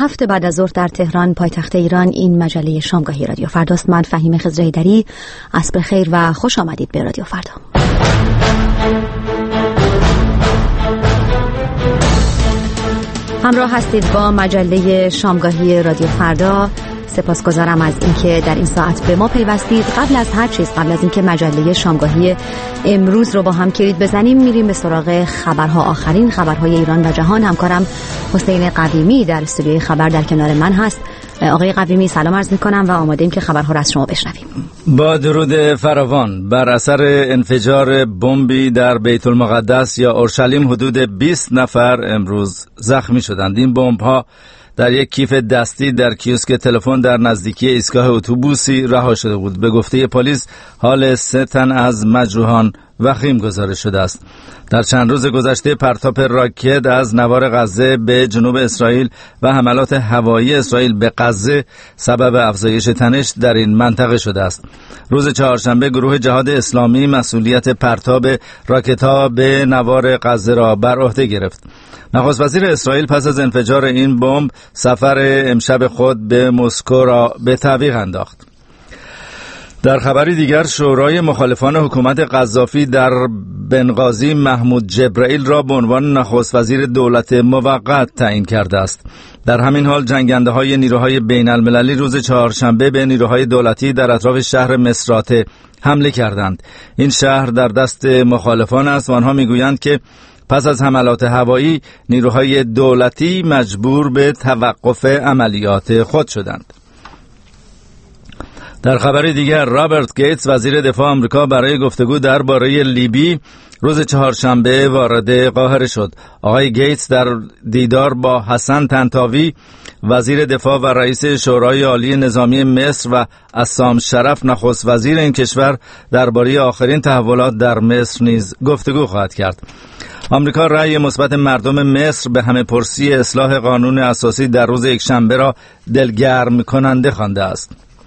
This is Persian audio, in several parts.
7 بعد از ظهر در تهران پایتخت ایران. این مجله شامگاهی رادیو فرداست. من فهیم خضرایدری. عصر خیر و خوش آمدید به رادیو فردا. همراه هستید با مجله شامگاهی رادیو فردا. سپاسگزارم از اینکه در این ساعت به ما پیوستید. قبل از هر چیز، قبل از اینکه مجله شامگاهی امروز رو با هم کلید بزنیم، میریم به سراغ خبرها، آخرین خبرهای ایران و جهان. همکارم حسین قویمی در استودیوی خبر در کنار من هست. آقای قویمی سلام عرض میکنم و آماده ایم که خبرها را از شما بشنویم. با درود فراوان. بر اثر انفجار بمبی در بیت المقدس یا اورشلیم حدود 20 نفر امروز زخمی شدند. این بمب‌ها در یک کیف دستی در کیوسک تلفن در نزدیکی ایستگاه اتوبوسی رها شده بود. به گفته پلیس حال 3 تن از مجروحان وخیم گزارش شده است. در چند روز گذشته پرتاب راکت از نوار غزه به جنوب اسرائیل و حملات هوایی اسرائیل به غزه سبب افزایش تنش در این منطقه شده است. روز چهارشنبه گروه جهاد اسلامی مسئولیت پرتاب راکت‌ها به نوار غزه را بر عهده گرفت. نخست وزیر اسرائیل پس از انفجار این بمب سفر امشب خود به مسکو را به تعویق انداخت. در خبری دیگر، شورای مخالفان حکومت قذافی در بنغازی محمود جبرائیل را به عنوان نخست وزیر دولت موقت تعیین کرده است. در همین حال جنگنده‌های نیروهای بین المللی روز چهارشنبه به نیروهای دولتی در اطراف شهر مصراته حمله کردند. این شهر در دست مخالفان است و آنها میگویند که پس از حملات هوایی نیروهای دولتی مجبور به توقف عملیات خود شدند. در خبر دیگر، رابرت گیتس وزیر دفاع آمریکا برای گفتگو درباره لیبی روز چهارشنبه وارد قاهره شد. آقای گیتس در دیدار با حسن طنطاوی وزیر دفاع و رئیس شورای عالی نظامی مصر و عصام شرف نخست وزیر این کشور درباره آخرین تحولات در مصر نیز گفتگو خواهد کرد. آمریکا رأی مثبت مردم مصر به همه پرسی اصلاح قانون اساسی در روز یکشنبه را دلگرم کننده خوانده است.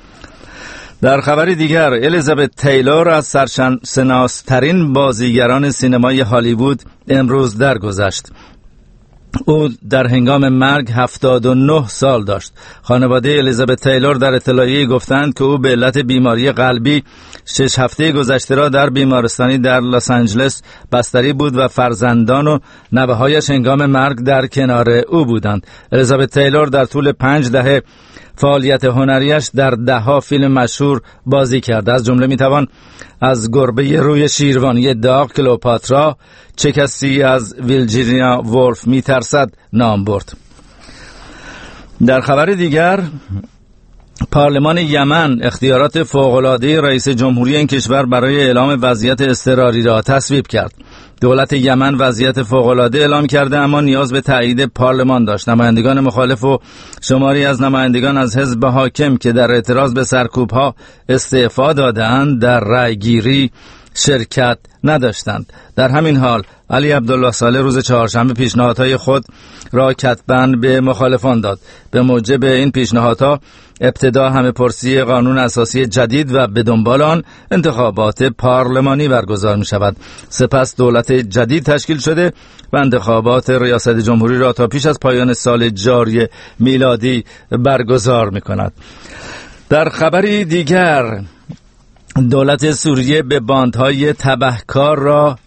در خبری دیگر، الیزابت تیلور از سرشناس‌ترین بازیگران سینمای هالیوود امروز درگذشت. او در هنگام مرگ 79 سال داشت. خانواده الیزابت تیلور در اطلاعیه گفتند که او به علت بیماری قلبی 6 هفته گذشته را در بیمارستانی در لس آنجلس بستری بود و فرزندان و نوه‌هایش هنگام مرگ در کنار او بودند. الیزابت تیلور در طول 5 دهه فعالیت هنریش در 10 فیلم مشهور بازی کرده. از جمله میتوان از گربه روی شیروانی داغ کلئوپاترا، چه کسی از ویرجینیا وولف میترسد نام برد. در خبر دیگر، پارلمان یمن اختیارات فوق‌العاده رئیس جمهوری این کشور برای اعلام وضعیت اضطراری را تصویب کرد. دولت یمن وضعیت فوق‌العاده اعلام کرده اما نیاز به تایید پارلمان داشت. نمایندگان مخالف و شماری از نمایندگان از حزب حاکم که در اعتراض به سرکوب‌ها استعفا دادند در رأیگیری شرکت نداشتند. در همین حال علی عبدالله صالح روز چهارشنبه پیشنهادهای خود را کتباً به مخالفان داد. به موجب این پیشنهادها ابتدا همه پرسی قانون اساسی جدید و به دنبال آن انتخابات پارلمانی برگزار می شود. سپس دولت جدید تشکیل شده و انتخابات ریاست جمهوری را تا پیش از پایان سال جاری میلادی برگزار می کند. در خبری دیگر، دولت سوریه به باندهای تبهکار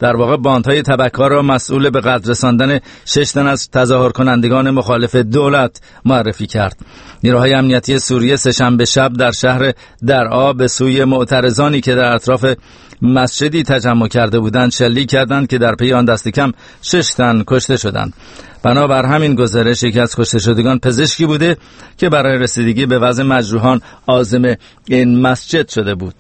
را مسئول به قتل رساندن 6 تن از تظاهر کنندگان مخالف دولت معرفی کرد. نیروهای امنیتی سوریه سه‌شنبه شب در شهر درعا به سوی معترضانی که در اطراف مسجدی تجمع کرده بودند شلیک کردند که در پی آن دست کم 6 تن کشته شدند. بنابر همین گزارش یکی از کشته شدگان پزشکی بوده که برای رسیدگی به وضع مجروحان عازم این مسجد شده بود.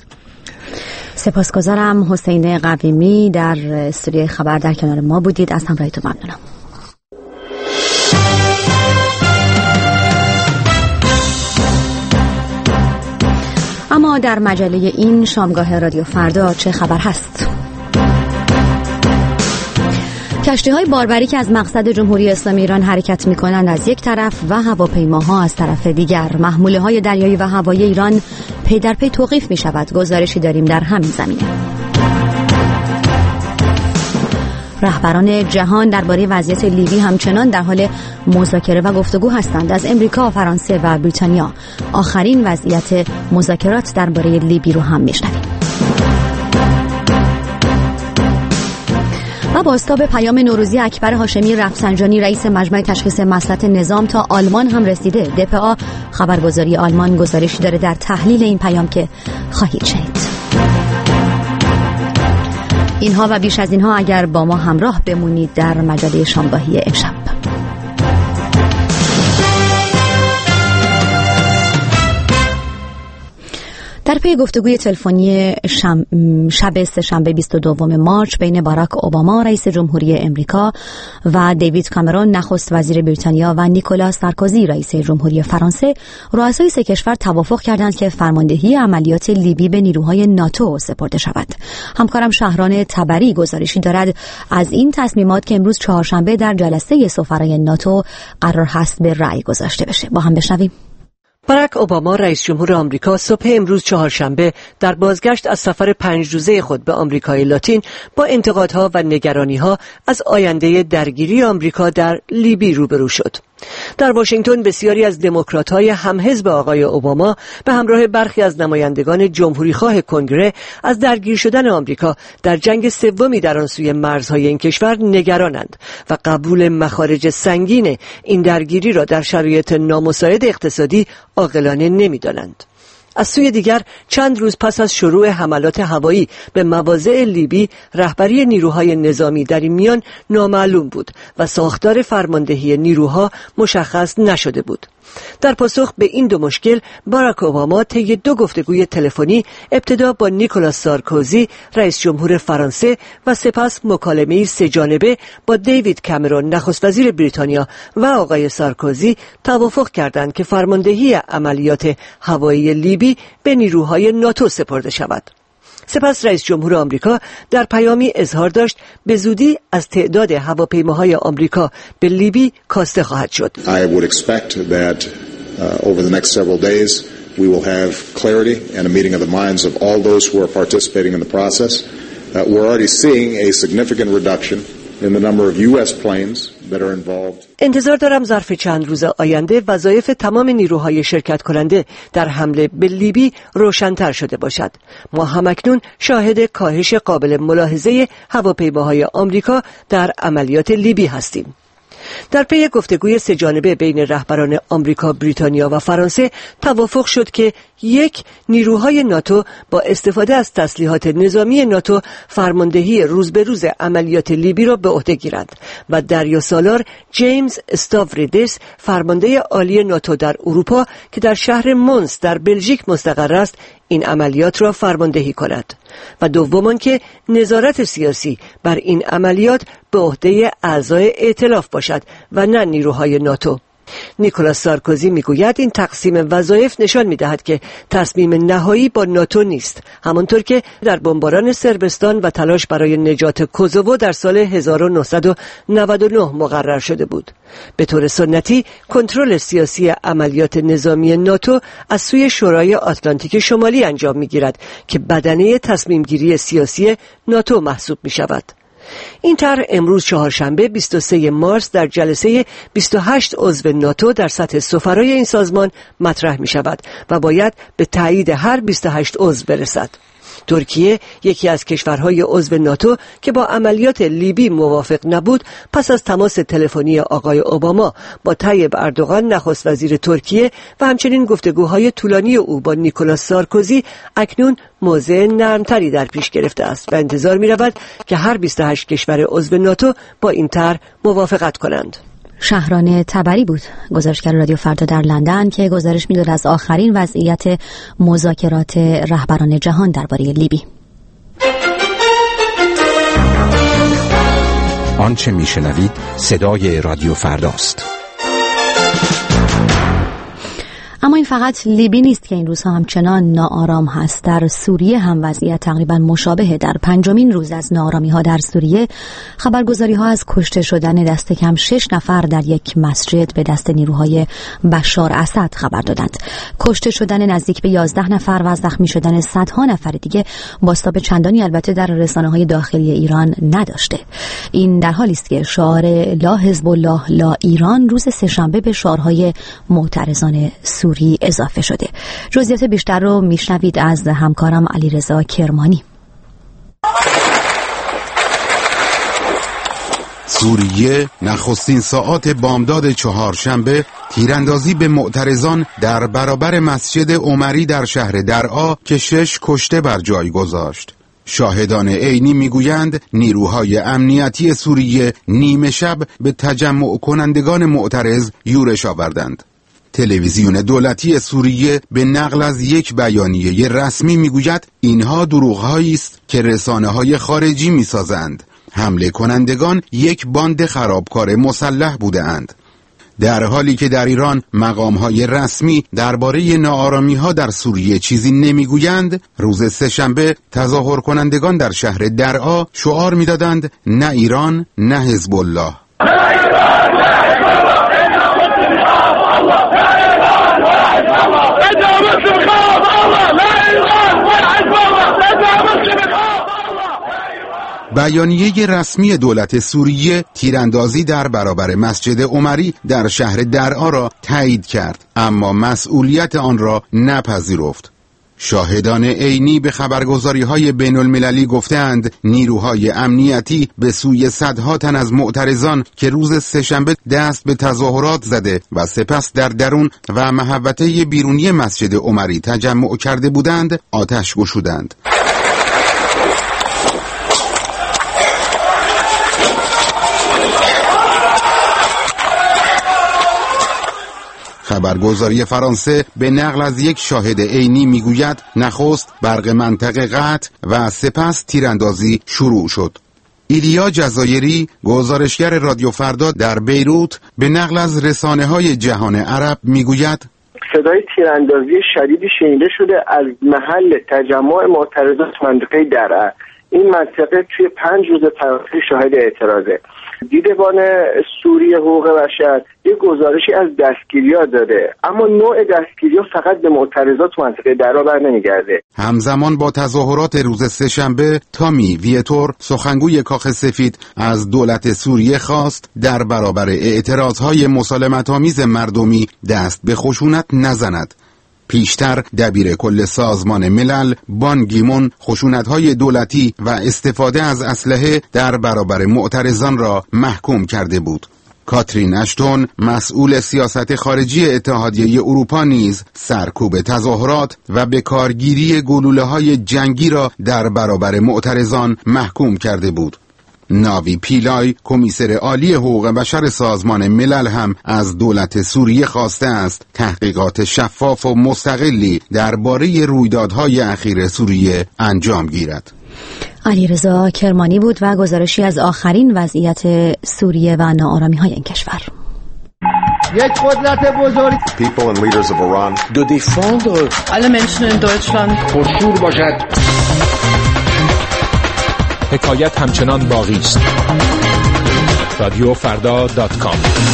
سپاسگزارم. حسین قویمی در استودیوی خبر در کنار ما بودید. از همراهیتون ممنونم. اما در مجله این شامگاه رادیو فردا چه خبر هست؟ کشتی‌های باربری که از مقصد جمهوری اسلامی ایران حرکت می‌کنند از یک طرف و هواپیماها از طرف دیگر. محموله‌های دریایی و هوایی ایران پی در پی توقیف می‌شود. گزارشی داریم در همین زمینه. رهبران جهان درباره وضعیت لیبی همچنان در حال مذاکره و گفتگو هستند. از امریکا، فرانسه و بریتانیا آخرین وضعیت مذاکرات درباره لیبی رو هم میشنویم. و بازتاب پیام نوروزی اکبر هاشمی رفسنجانی رئیس مجمع تشخیص مصلحت نظام تا آلمان هم رسیده. دپا خبرگزاری آلمان گزارشی داره در تحلیل این پیام که خواهید شنید. اینها و بیش از اینها اگر با ما همراه بمونید در مجله شامگاهی امشب. در پی گفتگوی تلفنی شب سه‌شنبه 22 مارچ بین باراک اوباما رئیس جمهوری امریکا و دیوید کامرون نخست وزیر بریتانیا و نیکولاس سارکوزی رئیس جمهوری فرانسه، رؤسای سه کشور توافق کردند که فرماندهی عملیات لیبی به نیروهای ناتو سپرده شود. همکارم شهران تبری گزارشی دارد از این تصمیمات که امروز چهارشنبه در جلسه سفرای ناتو قرار هست به رأی گذاشته بشه. با هم بشنویم. باراک اوباما رئیس جمهور آمریکا صبح امروز چهارشنبه در بازگشت از سفر 5 روزه خود به آمریکای لاتین با انتقادها و نگرانی‌ها از آینده درگیری آمریکا در لیبی روبرو شد. در واشنگتن بسیاری از دموکرات‌های همحزب آقای اوباما به همراه برخی از نمایندگان جمهوریخواه کنگره از درگیر شدن آمریکا در جنگ سومی در آن سوی مرزهای این کشور نگرانند و قبول مخارج سنگین این درگیری را در شرایط نامساعد اقتصادی عاقلانه نمی‌دانند. از سوی دیگر چند روز پس از شروع حملات هوایی به مواضع لیبی، رهبری نیروهای نظامی در این میان نامعلوم بود و ساختار فرماندهی نیروها مشخص نشده بود. در پاسخ به این دو مشکل، باراک اوباما طی 2 گفتگوی تلفنی، ابتدا با نیکولاس سارکوزی رئیس جمهور فرانسه و سپس مکالمه‌ای 3 جانبه با دیوید کامرون نخست وزیر بریتانیا و آقای سارکوزی توافق کردند که فرماندهی عملیات هوایی لیبی به نیروهای ناتو سپرده شود. سپس رئیس جمهور آمریکا در پیامی اظهار داشت به زودی از تعداد هواپیماهای آمریکا به لیبی کاسته خواهد شد. I would expect that over the next several days we will have clarity and a meeting of the minds of all those who are participating in the process. We're already seeing a significant reduction in the number of US planes that are involved. انتظار دارم ظرف چند روز آینده وظایف تمام نیروهای شرکت کننده در حمله به لیبی روشن‌تر شده باشد. ما همکنون شاهد کاهش قابل ملاحظه هواپیماهای آمریکا در عملیات لیبی هستیم. در پی گفتگوی 3 جانبه بین رهبران آمریکا، بریتانیا و فرانسه توافق شد که 1. نیروهای ناتو با استفاده از تسلیحات نظامی ناتو فرماندهی روز به روز عملیات لیبی را به عهده گیرند و دریاسالار جیمز استاوریدس فرمانده عالی ناتو در اروپا که در شهر مونس در بلژیک مستقر است این عملیات را فرماندهی کند و دوم که نظارت سیاسی بر این عملیات به عهده اعضای ائتلاف باشد و نه نیروهای ناتو. نیکولاس سارکوزی میگوید این تقسیم وظایف نشان میدهد که تصمیم نهایی با ناتو نیست، همانطور که در بمباران صربستان و تلاش برای نجات کوزوو در سال 1999 مقرر شده بود. به طور سنتی کنترل سیاسی عملیات نظامی ناتو از سوی شورای آتلانتیک شمالی انجام میگیرد که بدنه تصمیم گیری سیاسی ناتو محسوب می شود. این طرح امروز چهارشنبه 23 مارس در جلسه 28 عضو ناتو در سطح سفرای این سازمان مطرح می شود و باید به تایید هر 28 عضو برسد. ترکیه یکی از کشورهای عضو ناتو که با عملیات لیبی موافق نبود، پس از تماس تلفنی آقای اوباما با طیب اردوغان نخست وزیر ترکیه و همچنین گفتگوهای طولانی او با نیکولاس سارکوزی اکنون موضع نرمتری در پیش گرفته است و انتظار می رود که هر 28 کشور عضو ناتو با این طرح موافقت کنند. شهران تبری بود گزارشگر رادیو فردا در لندن که گزارش می‌داد از آخرین وضعیت مذاکرات رهبران جهان درباره لیبی. آنچه میشنوید صدای رادیو فرداست. اما این فقط لیبی نیست که این روزها همچنان ناآرام هست. در سوریه هم وضعیت تقریبا مشابهه. در 5مین روز از ناآرامی‌ها در سوریه خبرگزاری‌ها از کشته شدن دست کم 6 نفر در یک مسجد به دست نیروهای بشار اسد خبر دادند. کشته شدن نزدیک به 11 نفر و زخمی شدن صدها نفر دیگه بازتاب چندانی البته در رسانه‌های داخلی ایران نداشته. این در حالی است که شعار لا حزب الله لا ایران روز سه‌شنبه به شعارهای معترضان سوری اضافه شده. جزئیات بیشتر رو میشنوید از همکارم علیرضا کرمانی. سوریه نخستین ساعات بامداد چهارشنبه تیراندازی به معترضان در برابر مسجد عمری در شهر درعا که 6 کشته بر جای گذاشت. شاهدان عینی میگویند نیروهای امنیتی سوریه نیمه شب به تجمع کنندگان معترض یورش آوردند. تلویزیون دولتی سوریه به نقل از یک بیانیه رسمی میگوید اینها دروغ‌هایی است که رسانه‌های خارجی میسازند. حمله کنندگان یک باند خرابکار مسلح بودند. در حالی که در ایران مقام‌های رسمی درباره ناآرامی‌ها در سوریه چیزی نمیگویند، روز سه‌شنبه تظاهر کنندگان در شهر درعا شعار میدادند نه ایران نه حزب الله. بیانیه رسمی دولت سوریه تیراندازی در برابر مسجد عمری در شهر درعا را تایید کرد، اما مسئولیت آن را نپذیرفت. شاهدان عینی به خبرگزاری‌های بین‌المللی گفتند نیروهای امنیتی به سوی صدها تن از معترضان که روز سه‌شنبه دست به تظاهرات زده و سپس در درون و محوطه بیرونی مسجد عمری تجمع کرده بودند آتش گشودند. خبرگزاری فرانسه به نقل از یک شاهد عینی میگوید نخست برق منطقه قطع و سپس تیراندازی شروع شد. ایلیا جزایری گزارشگر رادیو فردا در بیروت به نقل از رسانه‌های جهان عرب میگوید صدای تیراندازی شدیدی شنیده شده از محل تجمع معترضان منطقه درعا. این منطقه توی 5 روز فرانسه شاهد اعتراضه. دیدبان سوریه حقوق بشر یک گزارشی از دستگیری‌ها داده، اما نوع دستگیری‌ها فقط به معترضات منطقه درعا برنمیگرده. همزمان با تظاهرات روز سه‌شنبه تامی ویتور سخنگوی کاخ سفید از دولت سوریه خواست در برابر اعتراضهای مسالمت‌آمیز مردمی دست به خشونت نزند. پیشتر دبیر کل سازمان ملل بان گیمون خشونت‌های دولتی و استفاده از اسلحه در برابر معترضان را محکوم کرده بود. کاترین اشتون مسئول سیاست خارجی اتحادیه اروپا نیز سرکوب تظاهرات و به کارگیری گلوله‌های جنگی را در برابر معترضان محکوم کرده بود. ناوی پیلای کمیسر عالی حقوق بشر سازمان ملل هم از دولت سوریه خواسته است تحقیقات شفاف و مستقلی درباره رویدادهای اخیر سوریه انجام گیرد. علیرضا کرمانی بود و گزارشی از آخرین وضعیت سوریه و ناآرامی‌های این کشور. یک قدرت بزرگ People and leaders of Iran de défendre alle Menschen in Deutschland پرشور باشد. حکایت همچنان باقی است. رادیوفردا.com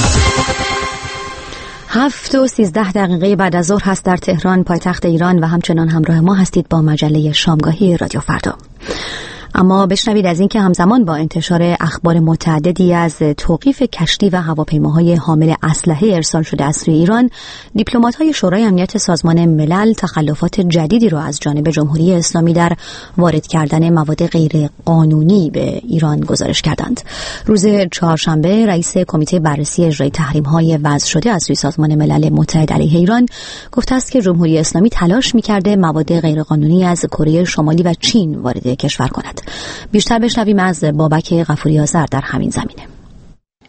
7:13 بعد از ظهر هست در تهران پایتخت ایران و همچنان همراه ما هستید با مجله شامگاهی رادیو فردا. اما بشنوید از اینکه همزمان با انتشار اخبار متعددی از توقیف کشتی و هواپیماهای حامل اسلحه ارسال شده از سوی ایران، دیپلمات‌های شورای امنیت سازمان ملل تخلفات جدیدی را از جانب جمهوری اسلامی در وارد کردن مواد غیر قانونی به ایران گزارش کردند. روز چهارشنبه رئیس کمیته بررسی اجرای تحریم‌های وضع شده از سوی سازمان ملل متحد علیه ایران گفته است که جمهوری اسلامی تلاش می‌کرده مواد غیر قانونی از کره شمالی و چین وارد کشور کند. بیشتر بشنویم از بابک غفوری آذر در همین زمینه.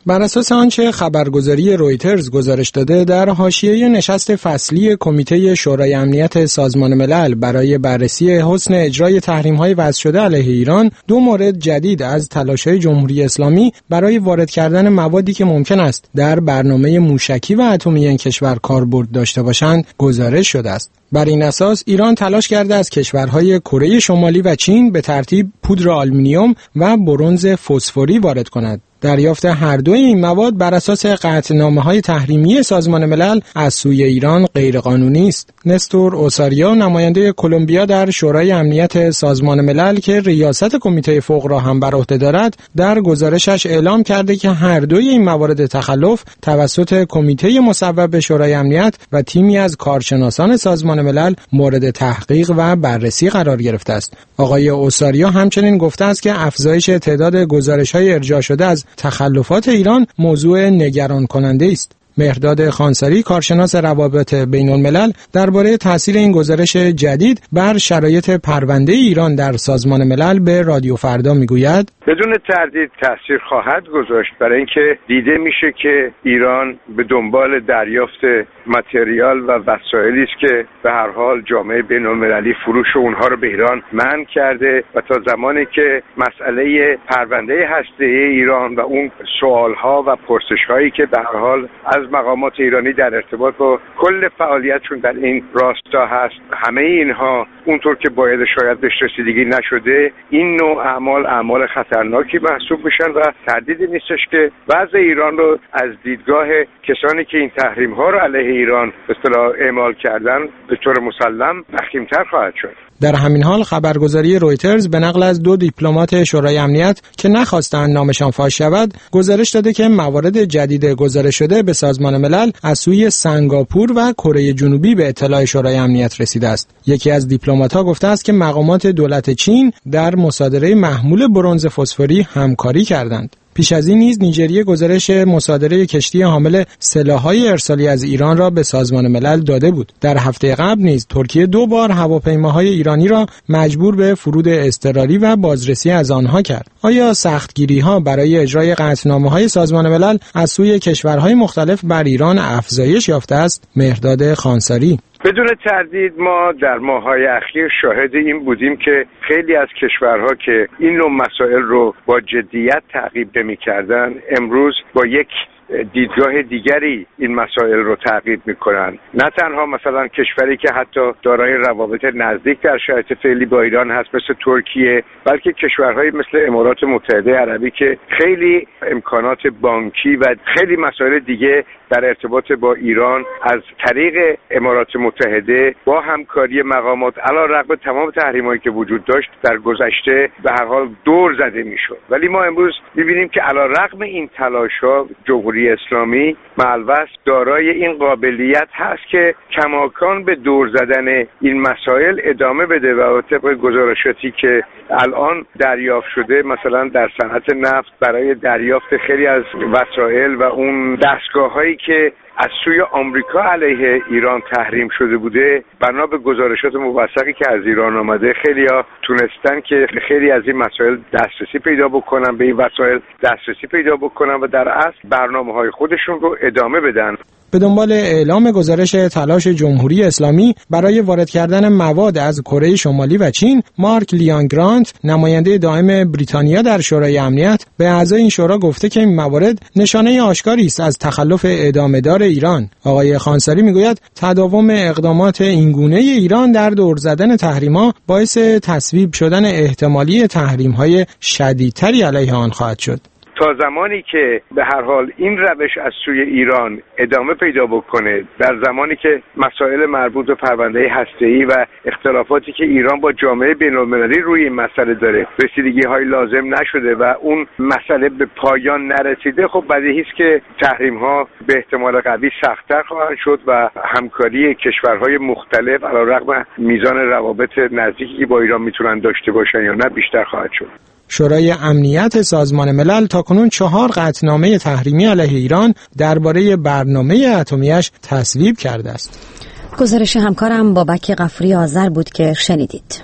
بر اساس آنچه خبرگزاری رویترز گزارش داده، در حاشیه نشست فصلی کمیته شورای امنیت سازمان ملل برای بررسی حسن اجرای تحریم‌های وضع شده علیه ایران، 2 مورد جدید از تلاش‌های جمهوری اسلامی برای وارد کردن موادی که ممکن است در برنامه موشکی و اتمی این کشور کاربرد داشته باشند گزارش شده است. بر این اساس ایران تلاش کرده از کشورهای کره شمالی و چین به ترتیب پودر آلومینیوم و برنز فسفوری وارد کند. دریافت هر دوی این مواد بر اساس قطعنامه‌های تحریمی سازمان ملل از سوی ایران غیرقانونی است. نستور اوساریا، نماینده کلمبیا در شورای امنیت سازمان ملل که ریاست کمیته فوق را هم بر عهده دارد، در گزارشش اعلام کرده که هر دوی این موارد تخلف توسط کمیته مصوب به شورای امنیت و تیمی از کارشناسان سازمان ملل مورد تحقیق و بررسی قرار گرفته است. آقای اوساریا همچنین گفته است که افزایش تعداد گزارش‌های ارجاع شده از تخلفات ایران موضوع نگران کننده است. مهرداد خانساری، کارشناس روابط بین الملل، درباره تاثیر این گزارش جدید بر شرایط پرونده ایران در سازمان ملل به رادیو فردا میگوید: بدون تردید تاثیر خواهد گذاشت، برای اینکه دیده میشه که ایران به دنبال دریافت متریال و وسایلی است که به هر حال جامعه بین المللی فروش اونها رو به ایران منع کرده و تا زمانی که مسئله پرونده هسته‌ای ایران و اون سوالها و پرسش‌هایی که به هر حال از مقامات ایرانی در ارتباط با کل فعالیتشون در این راستا هست، همه اینها اونطور که باید شاید بهش رسیدگی نشده، این نوع اعمال خطرناکی محسوب میشن و تردیدی نیستش که وضع ایران رو از دیدگاه کسانی که این تحریم‌ها رو علیه ایران به اصطلاح اعمال کردن به طور مسلم وخیم‌تر خواهد شد. در همین حال خبرگزاری رویترز به نقل از 2 دیپلمات شورای امنیت که نخواستند نامشان فاش شود، گزارش داده که موارد جدید گزارش شده به سازمان ملل از سوی سنگاپور و کره جنوبی به اطلاع شورای امنیت رسیده است. یکی از دیپلمات‌ها گفته است که مقامات دولت چین در مصادره محمول برنز فسفوری همکاری کردند. پیش از این نیز نیجریه گزارش مصادره کشتی حامل سلاح‌های ارسالی از ایران را به سازمان ملل داده بود. در هفته قبل نیز ترکیه 2 بار هواپیماهای ایرانی را مجبور به فرود اضطراری و بازرسی از آنها کرد. آیا سختگیری‌ها برای اجرای قطعنامه‌های سازمان ملل از سوی کشورهای مختلف بر ایران افزایش یافته است؟ مهرداد خانساری: بدون تردید ما در ماه‌های اخیر شاهد این بودیم که خیلی از کشورها که این نوع مسائل رو با جدیت تعقیب نمی‌کردن، امروز با یک دیدگاه دیگری این مسائل رو تعقیب میکنن. نه تنها مثلا کشوری که حتی دارای روابط نزدیک در شرایط فعلی با ایران هست مثل ترکیه، بلکه کشورهای مثل امارات متحده عربی که خیلی امکانات بانکی و خیلی مسائل دیگه در ارتباط با ایران از طریق امارات متحده با همکاری مقامات علیرغم تمام تحریمایی که وجود داشت در گذشته به هر حال دور زده میشد. ولی ما امروز میبینیم که علیرغم این تلاش‌ها جمهوری اسلامی معلوس دارای این قابلیت هست که کماکان به دور زدن این مسائل ادامه بده و طبق گزارشاتی که الان دریافت شده مثلا در صنعت نفت برای دریافت خیلی از وسایل و اون دستگاه‌هایی که از سوی آمریکا علیه ایران تحریم شده بوده، بنا به گزارشات موثقی که از ایران آمده، خیلی‌ها تونستن که خیلی از این مسائل دسترسی پیدا بکنن، به این وسایل دسترسی پیدا بکنن و در اصل برنامه‌های خودشون رو ادامه بدن. به دنبال اعلام گزارش تلاش جمهوری اسلامی برای وارد کردن مواد از کره شمالی و چین، مارک لیان گرانت، نماینده دائم بریتانیا در شورای امنیت، به اعضای این شورا گفته که این موارد نشانه آشکاری است از تخلف ادامه‌دار ایران. آقای خانساری میگوید تداوم اقدامات اینگونه ایران در دور زدن تحریم‌ها باعث تصویب شدن احتمالی تحریم‌های شدیدتری علیه آن خواهد شد. تا زمانی که به هر حال این روش از سوی ایران ادامه پیدا بکنه، در زمانی که مسائل مربوط به پرونده هسته‌ای و اختلافاتی که ایران با جامعه بین‌المللی روی این مسئله داره رسیدگی‌های لازم نشده و اون مسئله به پایان نرسیده، خب بدیهی است که تحریم‌ها به احتمال قوی سخت‌تر خواهند شد و همکاری کشورهای مختلف علیرغم میزان روابط نزدیکی که با ایران میتونن داشته باشن یا نه بیشتر خواهد شد. شورای امنیت سازمان ملل تاکنون 4 قطعنامه تحریمی علیه ایران درباره برنامه اتمیش تصویب کرده است. گزارش همکارم بابک غفوری آذر بود که شنیدید.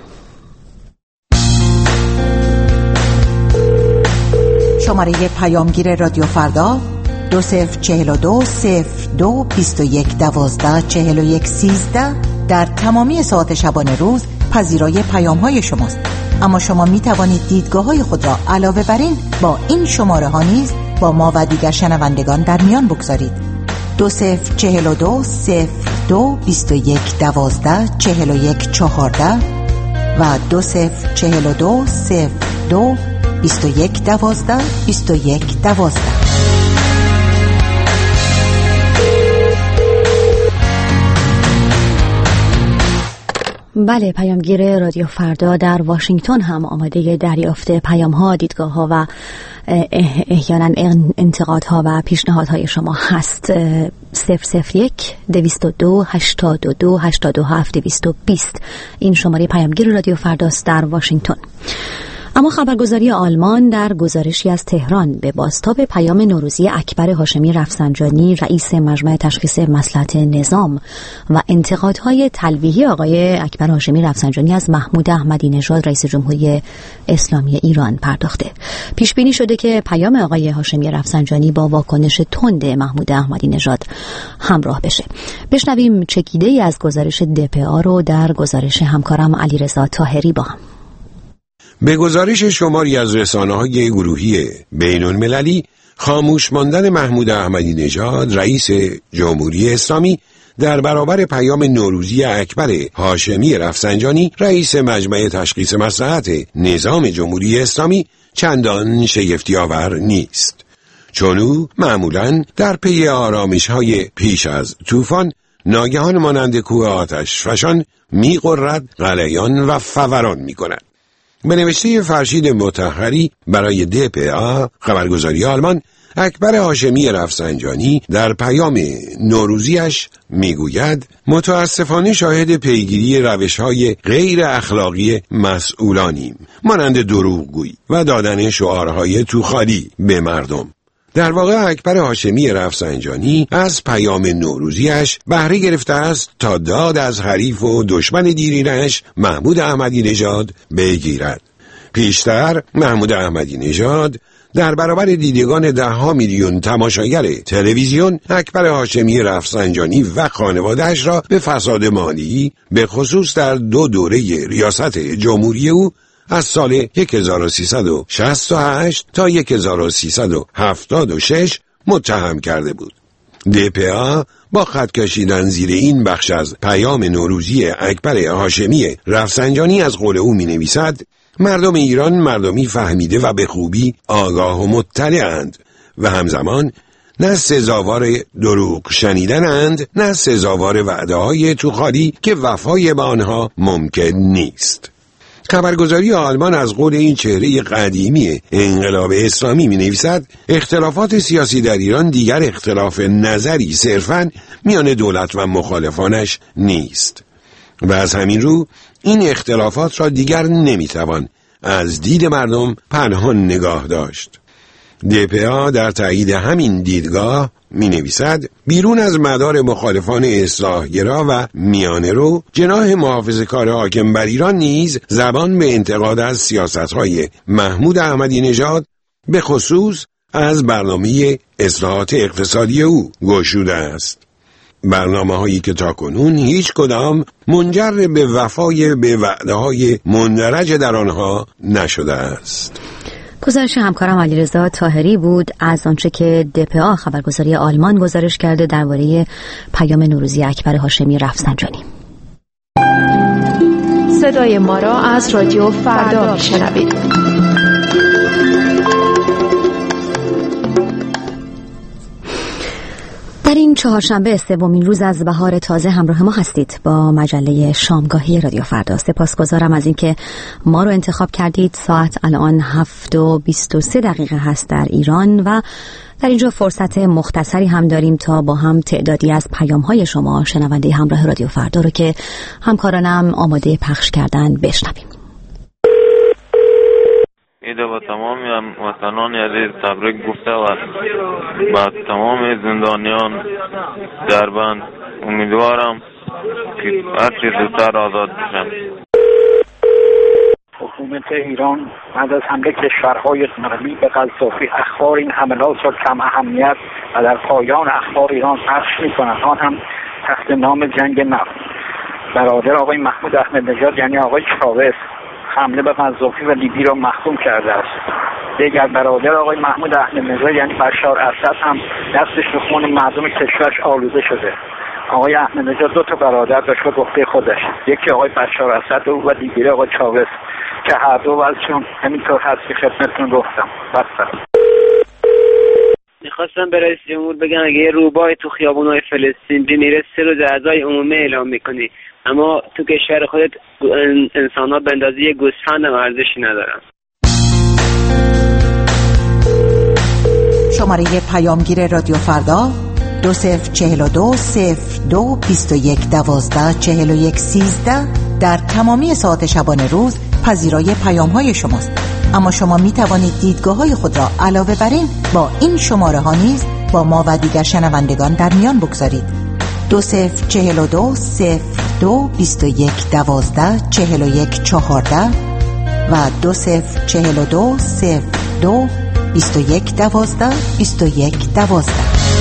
شماره پیامگیر رادیو فردا 2042-02-2112 در تمامی ساعات شبانه روز پذیرای پیام‌های شماست. اما شما می توانید دیدگاه‌های خود را علاوه بر این با این شماره ها نیز با ما و دیگر شنوندگان در میان بگذارید. 2042-02-2112-4114 و 2042-02-2112-2112. بله، پیامگیر رادیو فردا در واشنگتن هم آماده دریافت پیام‌ها، دیدگاه‌ها و احیانا انتقادها و پیشنهادهای شما هست. 001-222-82-87-220 این شماره پیامگیر رادیو فرداست در واشنگتن. اما خبرگزاری آلمان در گزارشی از تهران به بازتاب پیام نوروزی اکبر هاشمی رفسنجانی رئیس مجمع تشخیص مصلحت نظام و انتقادهای تلویحی آقای اکبر هاشمی رفسنجانی از محمود احمدی نژاد رئیس جمهوری اسلامی ایران پرداخته. پیش بینی شده که پیام آقای هاشمی رفسنجانی با واکنش تند محمود احمدی نژاد همراه بشه. بشنویم چکیده‌ای از گزارش دپا رو در گزارش همکارم علیرضا طاهری با هم. به گزارش شماری از رسانه‌های گروهی بین‌المللی، خاموش ماندن محمود احمدی نژاد رئیس جمهوری اسلامی در برابر پیام نوروزی اکبر هاشمی رفسنجانی رئیس مجمع تشخیص مصلحت نظام جمهوری اسلامی چندان شگفتی‌آور نیست، چون او معمولاً در پی آرامش‌های پیش از طوفان ناگهان مانند کوه آتش فشان می‌غرد، غلیان و فوران می‌کند. به نوشته فرشید مطهری برای دپا خبرگزاری آلمان، اکبر هاشمی رفسنجانی در پیام نوروزیش میگوید متاسفانه شاهد پیگیری روش‌های غیر اخلاقی مسئولانیم، مانند دروغگویی و دادن شعارهای توخالی به مردم. در واقع اکبر هاشمی رفسنجانی از پیام نوروزیش بهره گرفته است تا داد از حریف و دشمن دیرینش محمود احمدی نژاد بگیرد. پیشتر محمود احمدی نژاد در برابر دیدگان 10 میلیون تماشاگر تلویزیون اکبر هاشمی رفسنجانی و خانواده‌اش را به فساد مالی به خصوص در 2 دوره ریاست جمهوری او از سال 1368 تا 1376 متهم کرده بود. دپا با خط کشیدن زیر این بخش از پیام نوروزی اکبر هاشمی رفسنجانی از قول او می نویسد مردم ایران مردمی فهمیده و به خوبی آگاه و مطلعند و همزمان نه سزاوار دروغ شنیدنند نه سزاوار وعده‌های توخالی که وفای به آنها ممکن نیست. خبرگزاری آلمان از قول این چهره قدیمی انقلاب اسلامی می نویسد اختلافات سیاسی در ایران دیگر اختلاف نظری صرفاً میان دولت و مخالفانش نیست و از همین رو این اختلافات را دیگر نمیتوان از دید مردم پنهان نگاه داشت. دپا در تایید همین دیدگاه می نویسد بیرون از مدار مخالفان اصلاحگرا و میانه رو جناح محافظه‌کار حاکم بر ایران نیز زبان به انتقاد از سیاست‌های محمود احمدی نژاد به خصوص از برنامه اصلاحات اقتصادی او گشوده است. برنامه‌هایی که تاکنون هیچ کدام منجر به وفای به وعده‌های مندرج در آنها نشده است. گزارش همکارم علیرضا طاهری بود از آنچه که دپا خبرگزاری آلمان گزارش کرده درباره پیام نوروزی اکبر هاشمی رفسنجانی. صدای ما را از رادیو فردا میشنوید. در این چهارشنبه سومین روز از بهار تازه همراه ما هستید با مجله شامگاهی رادیو فردا. سپاسگزارم از اینکه ما رو انتخاب کردید. ساعت الان 7:23 هست در ایران و در اینجا فرصت مختصری هم داریم تا با هم تعدادی از پیام‌های شما شنونده همراه رادیو فردا رو که همکارانم آماده پخش کردن بشنویم. ایده با تمام وطنان عزیز تبریک گفته و با تمام زندانیان در بند امیدوارم که هر چیز زودتر آزاد بشن. حکومت ایران بعد از حمله کشورهای غربی به قذافی اخبار این حملات را کم اهمیت و در پایان اخبار ایران پخش میکنند، آن هم تحت نام جنگ نفت. برادر آقای محمود احمد نژاد یعنی آقای چاوز حمله به قذافی و لیبی را محکوم کرده است. دیگر برادر آقای محمود احمد نژاد یعنی بشار اسد هم دستش به خون مردم کشورش آلوده شده. آقای احمد نژاد 2 تا برادر داشت به گفته خودش، یکی آقای بشار اسد و دیگری آقای چاوز که هر دو وضعشون همینطور هست که خدمتتون گفتم. بس میخواستم به رئیس جمهور بگم اگه یه روبای تو خیابونای فلسطین میره 3 روز اعضای عمومی اعلام میکنی، اما تو کشور خودت انسان‌ها به اندازه یه گوسفند هم ارزشی ندارن. شماره پیامگیر رادیو فردا 2042 02 21 12 41 13 در تمامی ساعت شبانه روز پذیرای پیام‌های شماست. اما شما می توانید دیدگاه‌های خود را علاوه بر این با این شماره ها نیز با ما و دیگر شنوندگان در میان بگذارید. 2042 02 21 12 41 14 و 2042 02 21 12 21 12.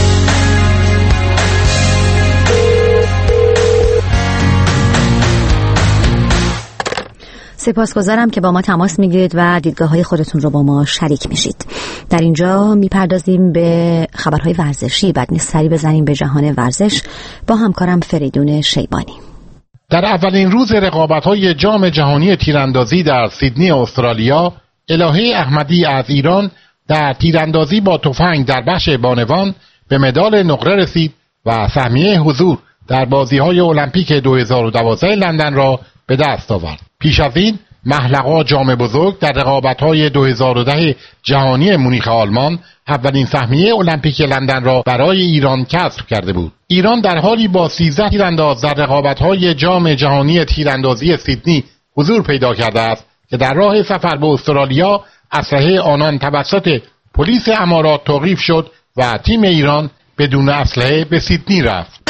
سپاسگزارم که با ما تماس میگیرید و دیدگاه‌های خودتون رو با ما شریک میشید. در اینجا میپردازیم به خبرهای ورزشی، بعد نیز سری بزنیم به جهان ورزش با همکارم فریدون شیبانی. در اولین روز رقابت‌های جام جهانی تیراندازی در سیدنی استرالیا، الهه احمدی از ایران در تیراندازی با تفنگ در بخش بانوان به مدال نقره رسید و سهمیه حضور در بازی‌های المپیک 2012 لندن را به دست آورد. پیش از این محلقا جام بزرگ در رقابت‌های 2010 جهانی مونیخ آلمان اولین سهمیه المپیک لندن را برای ایران کسب کرده بود. ایران در حالی با 13 تیرانداز در رقابت‌های جام جهانی تیراندازی سیدنی حضور پیدا کرده است که در راه سفر به استرالیا اسلحه آنان توسط پلیس امارات توقیف شد و تیم ایران بدون اسلحه به سیدنی رفت.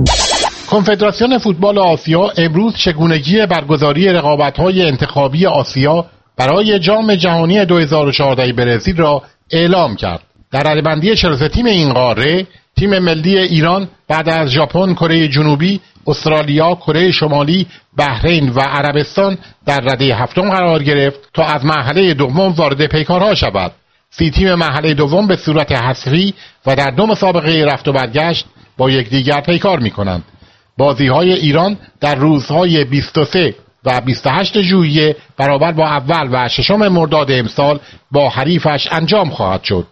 کنفدراسیون فوتبال آسیا امروز چگونگی برگزاری رقابت‌های انتخابی آسیا برای جام جهانی 2014 برزیل را اعلام کرد. در رده‌بندی 43 تیم این قاره، تیم ملی ایران بعد از ژاپن، کره جنوبی، استرالیا، کره شمالی، بحرین و عربستان در رده هفتم قرار گرفت تا از مرحله دوم وارد پیکارها شود. 30 تیم مرحله دوم به صورت حذفی و در 2 مسابقه رفت و برگشت با یکدیگر پیکار می‌کنند. بازی‌های ایران در روزهای 23 و 28 ژوئیه برابر با اول و 6 مرداد امسال با حریفش انجام خواهد شد.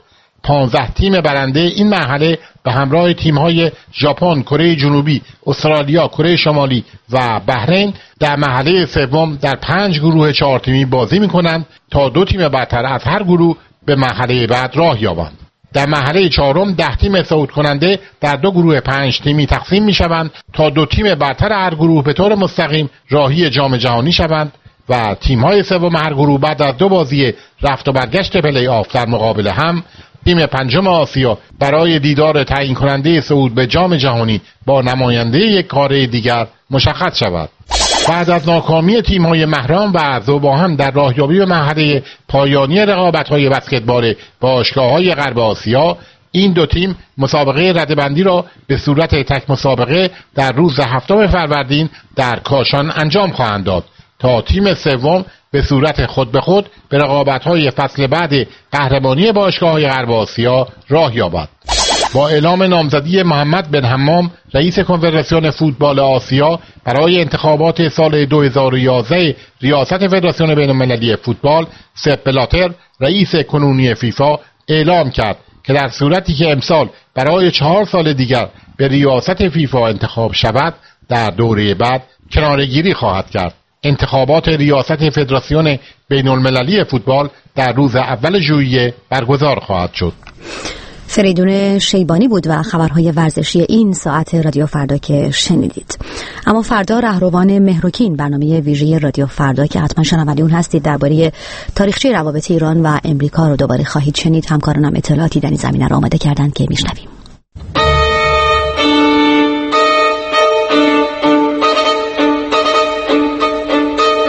15 تیم برنده این مرحله به همراه تیم‌های ژاپن، کره جنوبی، استرالیا، کره شمالی و بحرین در مرحله سوم در 5 گروه 4 تیمی بازی می‌کنند تا 2 تیم برتر از هر گروه به مرحله بعد راه یابند. در مرحله 4 10 تیم صعود کننده در 2 گروه 5 تیمی تقسیم می‌شوند تا 2 تیم برتر هر گروه به طور مستقیم راهی جام جهانی شوند و تیم‌های سوم هر گروه بعد از 2 بازی رفت و برگشت پلی آف در مقابل هم، تیم پنجم آسیا برای دیدار تعیین کننده صعود به جام جهانی با نماینده یک قاره دیگر مشخص شود. بعد از ناکامی تیم‌های محرم و ذوباهن در راهیابی به مرحله پایانی رقابت‌های بسکتبال باشگاه‌های غرب آسیا، این 2 تیم مسابقه رده‌بندی را به صورت تک مسابقه در روز 7 فروردین در کاشان انجام خواهند داد تا تیم سوم به صورت خود به خود به رقابت‌های فصل بعد قهرمانی باشگاه‌های غرب آسیا راه یابد. با اعلام نامزدی محمد بن حمام رئیس کنفدراسیون فوتبال آسیا برای انتخابات سال 2011 ریاست فدراسیون بین‌المللی فوتبال، سپ بلاتر رئیس کنونی فیفا اعلام کرد که در صورتی که امسال برای 4 سال دیگر به ریاست فیفا انتخاب شود، در دوره بعد کناره‌گیری خواهد کرد. انتخابات ریاست فدراسیون بین‌المللی فوتبال در روز اول ژوئیه برگزار خواهد شد. فریدون شیبانی بود و خبرهای ورزشی این ساعت رادیو فردا که شنیدید. اما فردا رهروان مهروکین، برنامه ویژه رادیو فردا که حتما شنونده اون هستید، درباره تاریخچه روابط ایران و امریکا رو دوباره خواهید شنید. همکارانم اطلاعاتی در این زمینه را آماده کردند که میشنویم.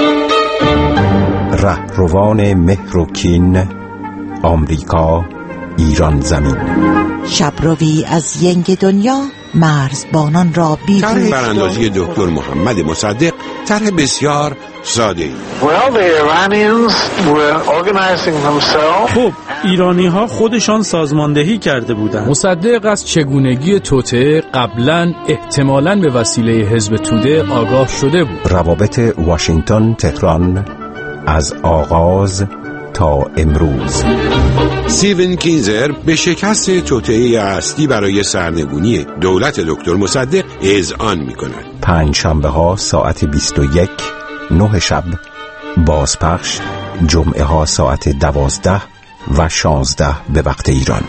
رهروان مهروکین، آمریکا، ایران زمین. شبروی از ینگ دنیا مرزبانان را طرح براندازی دکتر محمد مصدق طرح بسیار ساده ای. خب ایرانی ها خودشان سازماندهی کرده بودند. مصدق از چگونگی توطئه قبلا احتمالاً به وسیله حزب توده آگاه شده بود. روابط واشنگتن تهران از آغاز تا امروز. استیون کینزر به شکست توطئه اصلی برای سرنگونی دولت دکتر مصدق اذعان می‌کند. پنجشنبه ها ساعت 21 9 شب، بازپخش جمعه ها ساعت 12 و 16 به وقت ایران.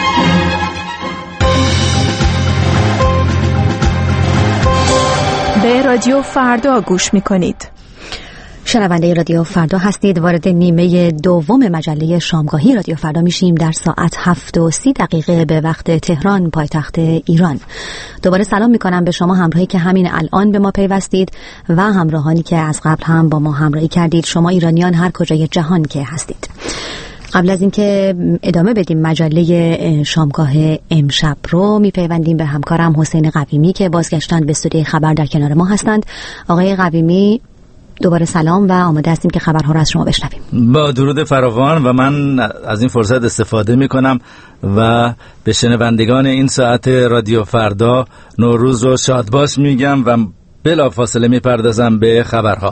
به رادیو فردا گوش می‌کنید. شنونده رادیو فردا هستید. وارد نیمه دوم مجله شامگاهی رادیو فردا میشیم در ساعت 7:30 به وقت تهران پایتخت ایران. دوباره سلام میکنم به شما همراهی که همین الان به ما پیوستید و همراهانی که از قبل هم با ما همراهی کردید، شما ایرانیان هر کجای جهان که هستید. قبل از اینکه ادامه بدیم مجله شامگاه امشب رو، میپیوندیم به همکارم حسین قویمی که بازگشتند به استودیوی خبر در کنار ما هستند. آقای قویمی دوباره سلام و آماده هستیم که خبرها رو از شما بشنویم. با درود فراوان و من از این فرصت استفاده میکنم و به شنوندگان این ساعت رادیو فردا نوروز رو شادباش میگم و بلافاصله میپردازم به خبرها.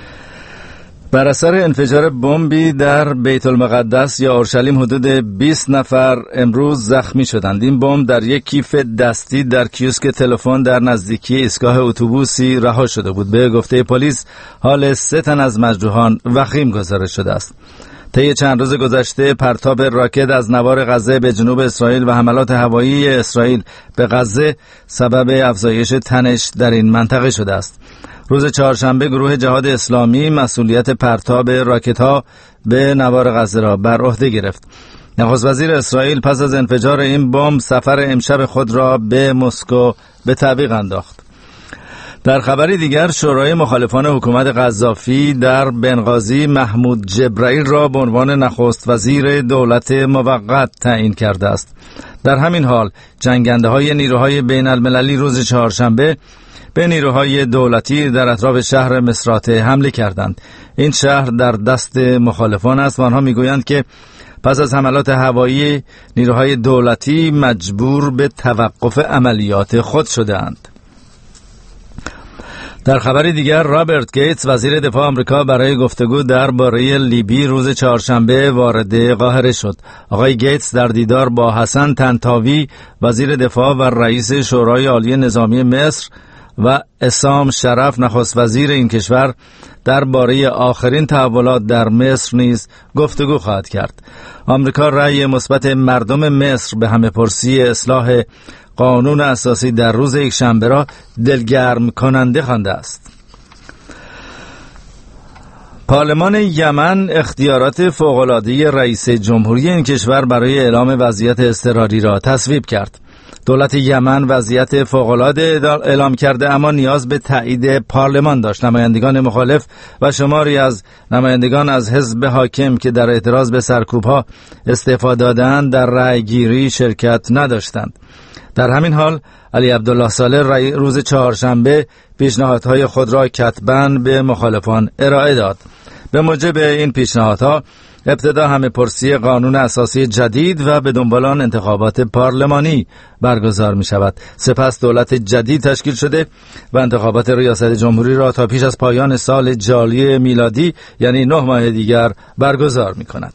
بر اثر انفجار بمبی در بیت المقدس یا اورشلیم حدود 20 نفر امروز زخمی شدند. این بمب در یک کیف دستی در کیوسک تلفن در نزدیکی ایستگاه اتوبوسی رها شده بود. به گفته پلیس حال 3 تن از مجروحان وخیم گزارش شده است. طی چند روز گذشته پرتاب راکت از نوار غزه به جنوب اسرائیل و حملات هوایی اسرائیل به غزه سبب افزایش تنش در این منطقه شده است. روز چهارشنبه گروه جهاد اسلامی مسئولیت پرتاب راکت‌ها به نوار غزه را بر عهده گرفت. نخست وزیر اسرائیل پس از انفجار این بمب سفر امشب خود را به مسکو به تعویق انداخت. در خبری دیگر شورای مخالفان حکومت قذافی در بنغازی محمود جبرائیل را به عنوان نخست وزیر دولت موقت تعیین کرده است. در همین حال جنگنده‌های نیروهای بین المللی روز چهارشنبه به نیروهای دولتی در اطراف شهر مصراته حمله کردند. این شهر در دست مخالفان است و آنها میگویند که پس از حملات هوایی نیروهای دولتی مجبور به توقف عملیات خود شده‌اند. در خبری دیگر رابرت گیتس وزیر دفاع آمریکا برای گفتگو درباره لیبی روز چهارشنبه وارد قاهره شد. آقای گیتس در دیدار با حسن طنطاوی وزیر دفاع و رئیس شورای عالی نظامی مصر و عصام شرف نخست وزیر این کشور درباره آخرین تحولات در مصر نیز گفتگو خواهد کرد. آمریکا رأی مثبت مردم مصر به همه‌پرسی اصلاح قانون اساسی در روز یکشنبه را دلگرم کننده خوانده است. پارلمان یمن اختیارات فوق‌العاده رئیس جمهوری این کشور برای اعلام وضعیت اضطراری را تصویب کرد. دولت یمن وضعیت فوق‌العاده اعلام کرده اما نیاز به تایید پارلمان داشت. نمایندگان مخالف و شماری از نمایندگان از حزب حاکم که در اعتراض به سرکوب‌ها استعفا دادند در رأی‌گیری شرکت نداشتند. در همین حال علی عبدالله صالح روز چهارشنبه پیشنهادهای خود را کتباً به مخالفان ارائه داد. به موجب این پیشنهادها ابتدا همه‌پرسی قانون اساسی جدید و به دنبال آن انتخابات پارلمانی برگزار می شود. سپس دولت جدید تشکیل شده و انتخابات ریاست جمهوری را تا پیش از پایان سال جاری میلادی یعنی 9 ماه دیگر برگزار می کند.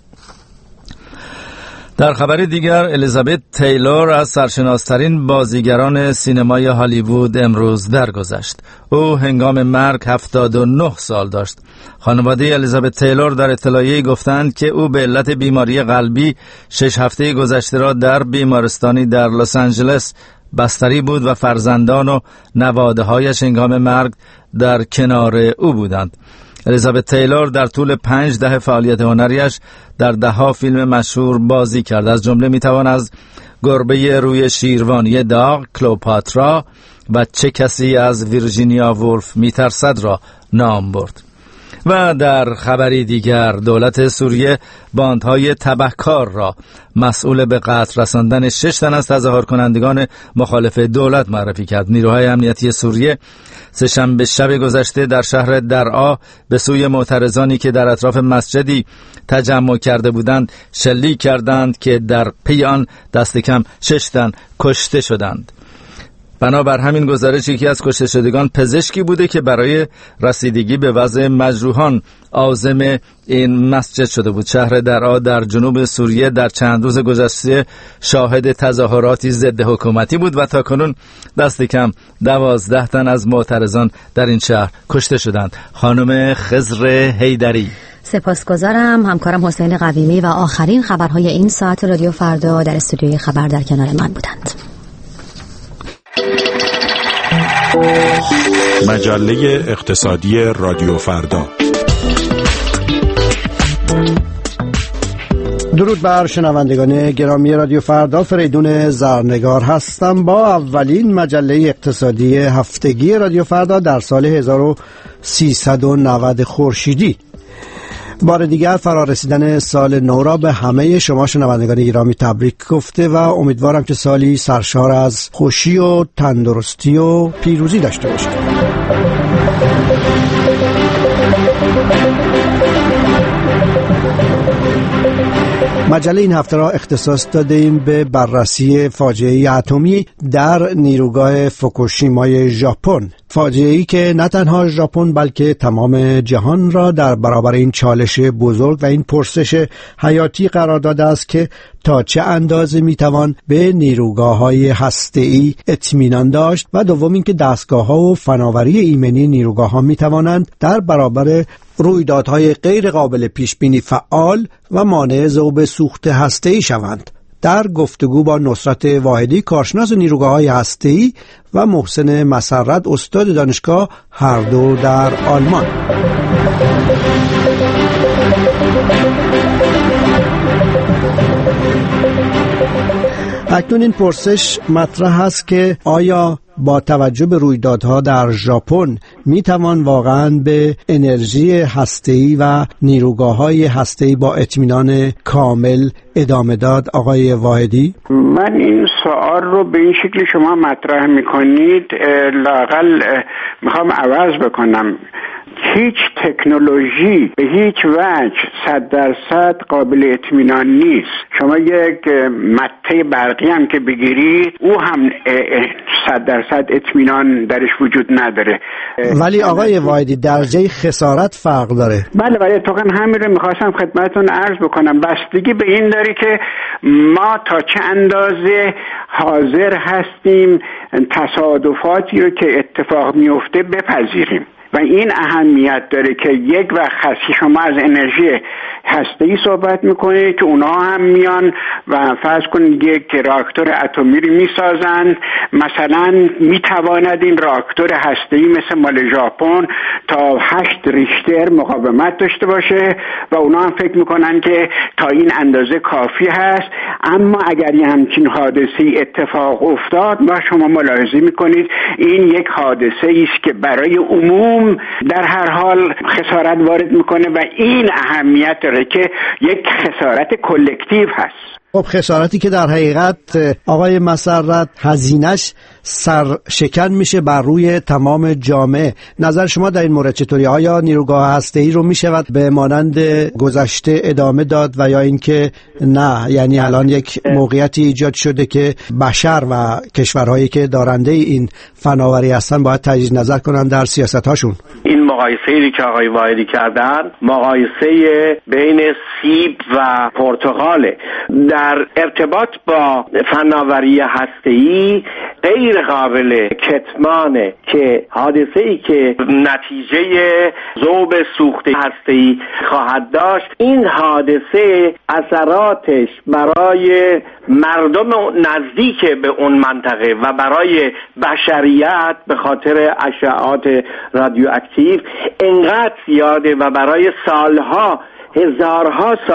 در خبر دیگر الیزابت تیلور از سرشناس‌ترین بازیگران سینمای هالیوود امروز درگذشت. او هنگام مرگ 79 سال داشت. خانواده الیزابت تیلور در اطلاعیه‌ای گفتند که او به علت بیماری قلبی 6 هفته گذشته را در بیمارستانی در لس آنجلس بستری بود و فرزندان و نواده‌هایش هنگام مرگ در کنار او بودند. الیزابت تیلور در طول 5 دهه فعالیت هنریش در 10 فیلم مشهور بازی کرد. از جمله میتوان از گربه روی شیروانی داغ، کلوپاترا و چه کسی از ویرجینیا وولف میترسد را نام برد. و در خبری دیگر دولت سوریه باندهای تبهکار را مسئول به قتل رساندن 6 تن از تظاهر کنندگان مخالف دولت معرفی کرد. نیروهای امنیتی سوریه سه‌شنبه شب گذشته در شهر درعا به سوی معترضانی که در اطراف مسجدی تجمع کرده بودند شلیک کردند که در پی آن دست کم 6 تن کشته شدند. بنابر همین گزارش یکی از کشته شدگان پزشکی بوده که برای رسیدگی به وضع مجروحان عازم این مسجد شده بود. شهر درعا در جنوب سوریه در چند روز گذشته شاهد تظاهراتی ضد حکومتی بود و تاکنون دست کم 12 تن از معترضان در این شهر کشته شدند. خانم خضر حیدری. سپاسگزارم. همکارم حسین قویمی و آخرین خبرهای این ساعت رادیو فردا در استودیوی خبر در کنار من بودند. مجله اقتصادی رادیو فردا. درود بر شنوندگان گرامی رادیو فردا، فریدون زرنگار هستم با اولین مجله اقتصادی هفتگی رادیو فردا در سال 1390 خورشیدی. بار دیگر فرارسیدن سال نو را به همه شما شنوندگان گرامی تبریک گفته و امیدوارم که سالی سرشار از خوشی و تندرستی و پیروزی داشته باشید. مجله این هفته را اختصاص دادیم به بررسی فاجعه اتمی در نیروگاه فوکوشیمای ژاپن. فاجعه‌ای که نه تنها ژاپن بلکه تمام جهان را در برابر این چالش بزرگ و این پرسش حیاتی قرار داده است که تا چه اندازه میتوان به نیروگاه‌های هسته‌ای اطمینان داشت و دوم اینکه دستگاه‌ها و فناوری ایمنی نیروگاه‌ها میتوانند در برابر رویدادهای غیر قابل پیش بینی فعال و مانع ذوب سوخت هسته‌ای شوند. در گفتگو با نصرت واحدی کارشناس نیروگاه‌های هسته‌ای و محسن مسرت استاد دانشگاه، هر دو در آلمان. اکنون این پرسش مطرح است که آیا با توجه به رویدادها در ژاپن میتوان واقعاً به انرژی هسته‌ای و نیروگاه‌های هسته‌ای با اطمینان کامل ادامه داد؟ آقای واحدی، من این سوال رو به این شکلی شما مطرح میکنید لااقل میخوام عوض بکنم. هیچ تکنولوژی به هیچ وجه 100% قابل اطمینان نیست. شما یک مته برقی هم که بگیرید او هم 100% اطمینان درش وجود نداره. ولی آقای واحدی درجه خسارت فرق داره. بله ولی اتفاقا همین رو میخواستم خدمتتون عرض بکنم. بستگی به این داره که ما تا چه اندازه حاضر هستیم تصادفاتی رو که اتفاق میفته بپذیریم و این اهمیت داره که یک وقت هستی شما از انرژی هسته‌ای صحبت میکنید که اونا هم میان و فرض کنید یک راکتور اتمی رو میسازن، مثلا میتواند این راکتور هسته‌ای مثل مال ژاپن تا 8 ریشتر مقاومت داشته باشه و اونا هم فکر میکنن که تا این اندازه کافی هست. اما اگر یه همچین حادثه‌ای اتفاق افتاد و شما ملاحظه میکنید این یک حادثه‌ای است که برای عموم در هر حال خسارت وارد میکنه و این اهمیت داره که یک خسارت کلکتیو هست. خب خسارتی که در حقیقت آقای مسرت هزینه‌اش سرشکن میشه بر روی تمام جامعه. نظر شما در این مورد چطوری؟ آیا نیروگاه هسته‌ای رو میشود به مانند گذشته ادامه داد و یا اینکه نه، یعنی الان یک موقعیتی ایجاد شده که بشر و کشورهایی که دارنده این فناوری هستن باید تجدید نظر کنن در سیاست‌هاشون؟ این مقایسه‌ای که آقای واحدی کردن مقایسه بین سیب و پرتقاله. در ارتباط با فناوری هسته‌ای غیر قابل کتمانه که حادثه‌ای که نتیجه ذوب سوخت هسته‌ای خواهد داشت، این حادثه اثراتش برای مردم نزدیک به اون منطقه و برای بشریت به خاطر اشعاعات رادیواکتیو انقدر زیاده و برای سالها، هزارها سال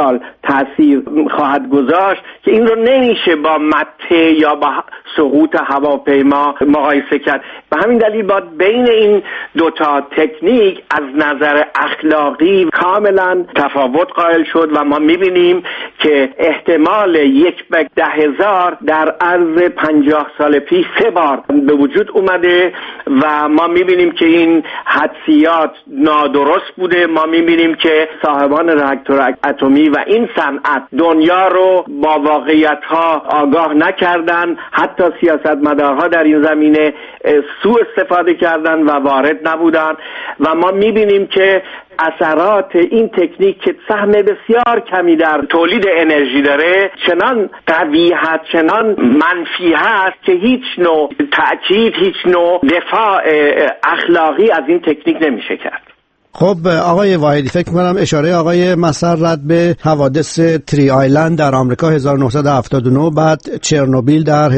تاثیر خواهد گذاشت که این رو نمیشه با مته یا با سقوط هواپیما مقایسه کرد. به همین دلیل باید بین این دوتا تکنیک از نظر اخلاقی کاملا تفاوت قائل شد و ما میبینیم که احتمال 1/10,000 در عرض 50 سال پیش 3 بار به وجود اومده و ما میبینیم که این حدسیات نادرست بوده. ما میبینیم که صاحبان راکتور اتمی و این صنعت دنیا رو با واقعیت ها آگاه نکردن، حتی سیاستمدارها در این زمینه سوء استفاده کردن و وارد نبودن و ما میبینیم که اثرات این تکنیک که سهم بسیار کمی در تولید انرژی داره چنان قوی هست، چنان منفی هست که هیچ نوع تأکید، هیچ نوع دفاع اخلاقی از این تکنیک نمیشه کرد. خب آقای واحدی، فکر می‌کنم اشاره آقای مسرت به حوادث تری آیلند در آمریکا 1979 بعد چرنوبیل در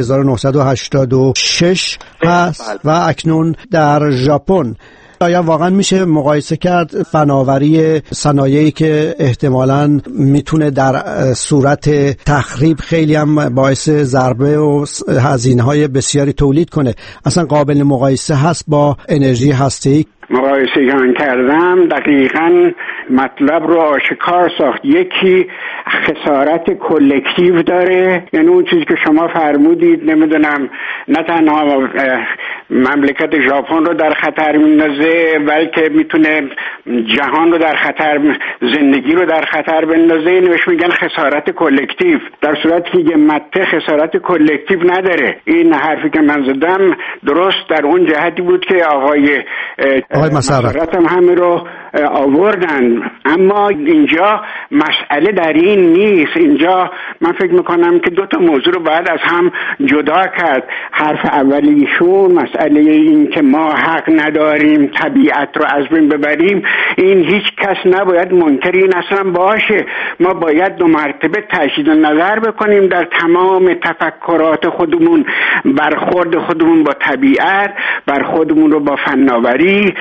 1986 هست و اکنون در ژاپن. آیا واقعا میشه مقایسه کرد فناوری صنایعی که احتمالاً میتونه در صورت تخریب خیلی هم باعث ضربه و هزینه‌های بسیاری تولید کنه، اصلا قابل مقایسه هست با انرژی هسته‌ای؟ مقایسه کردم دقیقاً مطلب رو آشکار ساخت. یکی خسارت کلکتیو داره، یعنی اون چیزی که شما فرمودید، نمیدونم نه تنها مملکت ژاپن رو در خطر میندازه بلکه میتونه جهان رو در خطر، زندگی رو در خطر بندازه. اینو بهش میگن خسارت کلکتیو، در صورتی که مته خسارت کلکتیو نداره. این حرفی که من زدم درست در اون جهتی بود که آقای مسرت هم همین رو آوردن، اما اینجا مسئله در این نیست. اینجا من فکر میکنم که 2 موضوع رو باید از هم جدا کرد. حرف اولیشون مسئله این که ما حق نداریم طبیعت رو از بین ببریم، این هیچ کس نباید منکر این اصلا باشه. ما باید 2 مرتبه تجدید نظر بکنیم در تمام تفکرات خودمون، برخورد خودمون با طبیعت، برخوردمون رو با فناوری،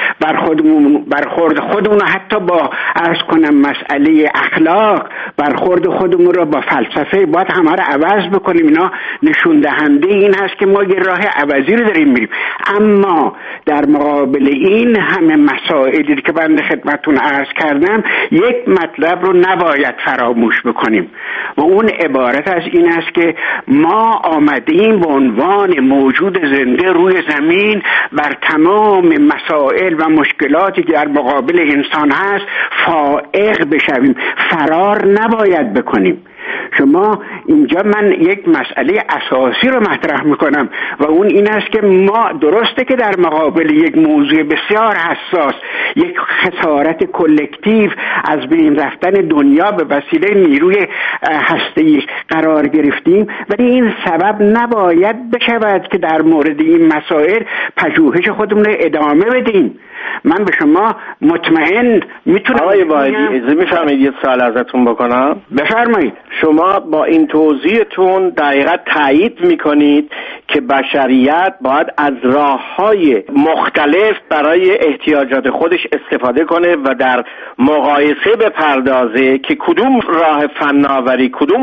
برخورد خودمون حتی با عرض کنم مسئله اخلاق، برخورد خودمون رو با فلسفه باید همه رو عوض بکنیم. اینا نشون دهنده این هست که ما یه راه عوضی رو داریم میریم. اما در مقابل این همه مسائلی که بنده خدمتتون عرض کردم، یک مطلب رو نباید فراموش بکنیم و اون عبارت از این است که ما آمدیم به عنوان موجود زنده روی زمین بر تمام مسائل و مشکلاتی که در مقابل انسان هست فائق بشویم، فرار نباید بکنیم. شما اینجا من یک مسئله اساسی رو مطرح میکنم و اون این است که ما درسته که در مقابل یک موضوع بسیار حساس، یک خسارت کلکتیو از بین رفتن دنیا به وسیله نیروی هسته‌ای قرار گرفتیم، ولی این سبب نباید بشود که در مورد این مسائل پژوهش خودمون رو ادامه بدیم. من به شما مطمئن میتونم. آقای واحدی اجازه میفرمایید یه سوال ازتون بکنم؟ بفرمایید. شما با این توضیحتون دقیقاً تایید میکنید که بشریت باید از راه‌های مختلف برای احتیاجات خودش استفاده کنه و در مقایسه بپردازه که کدوم راه فناوری، کدوم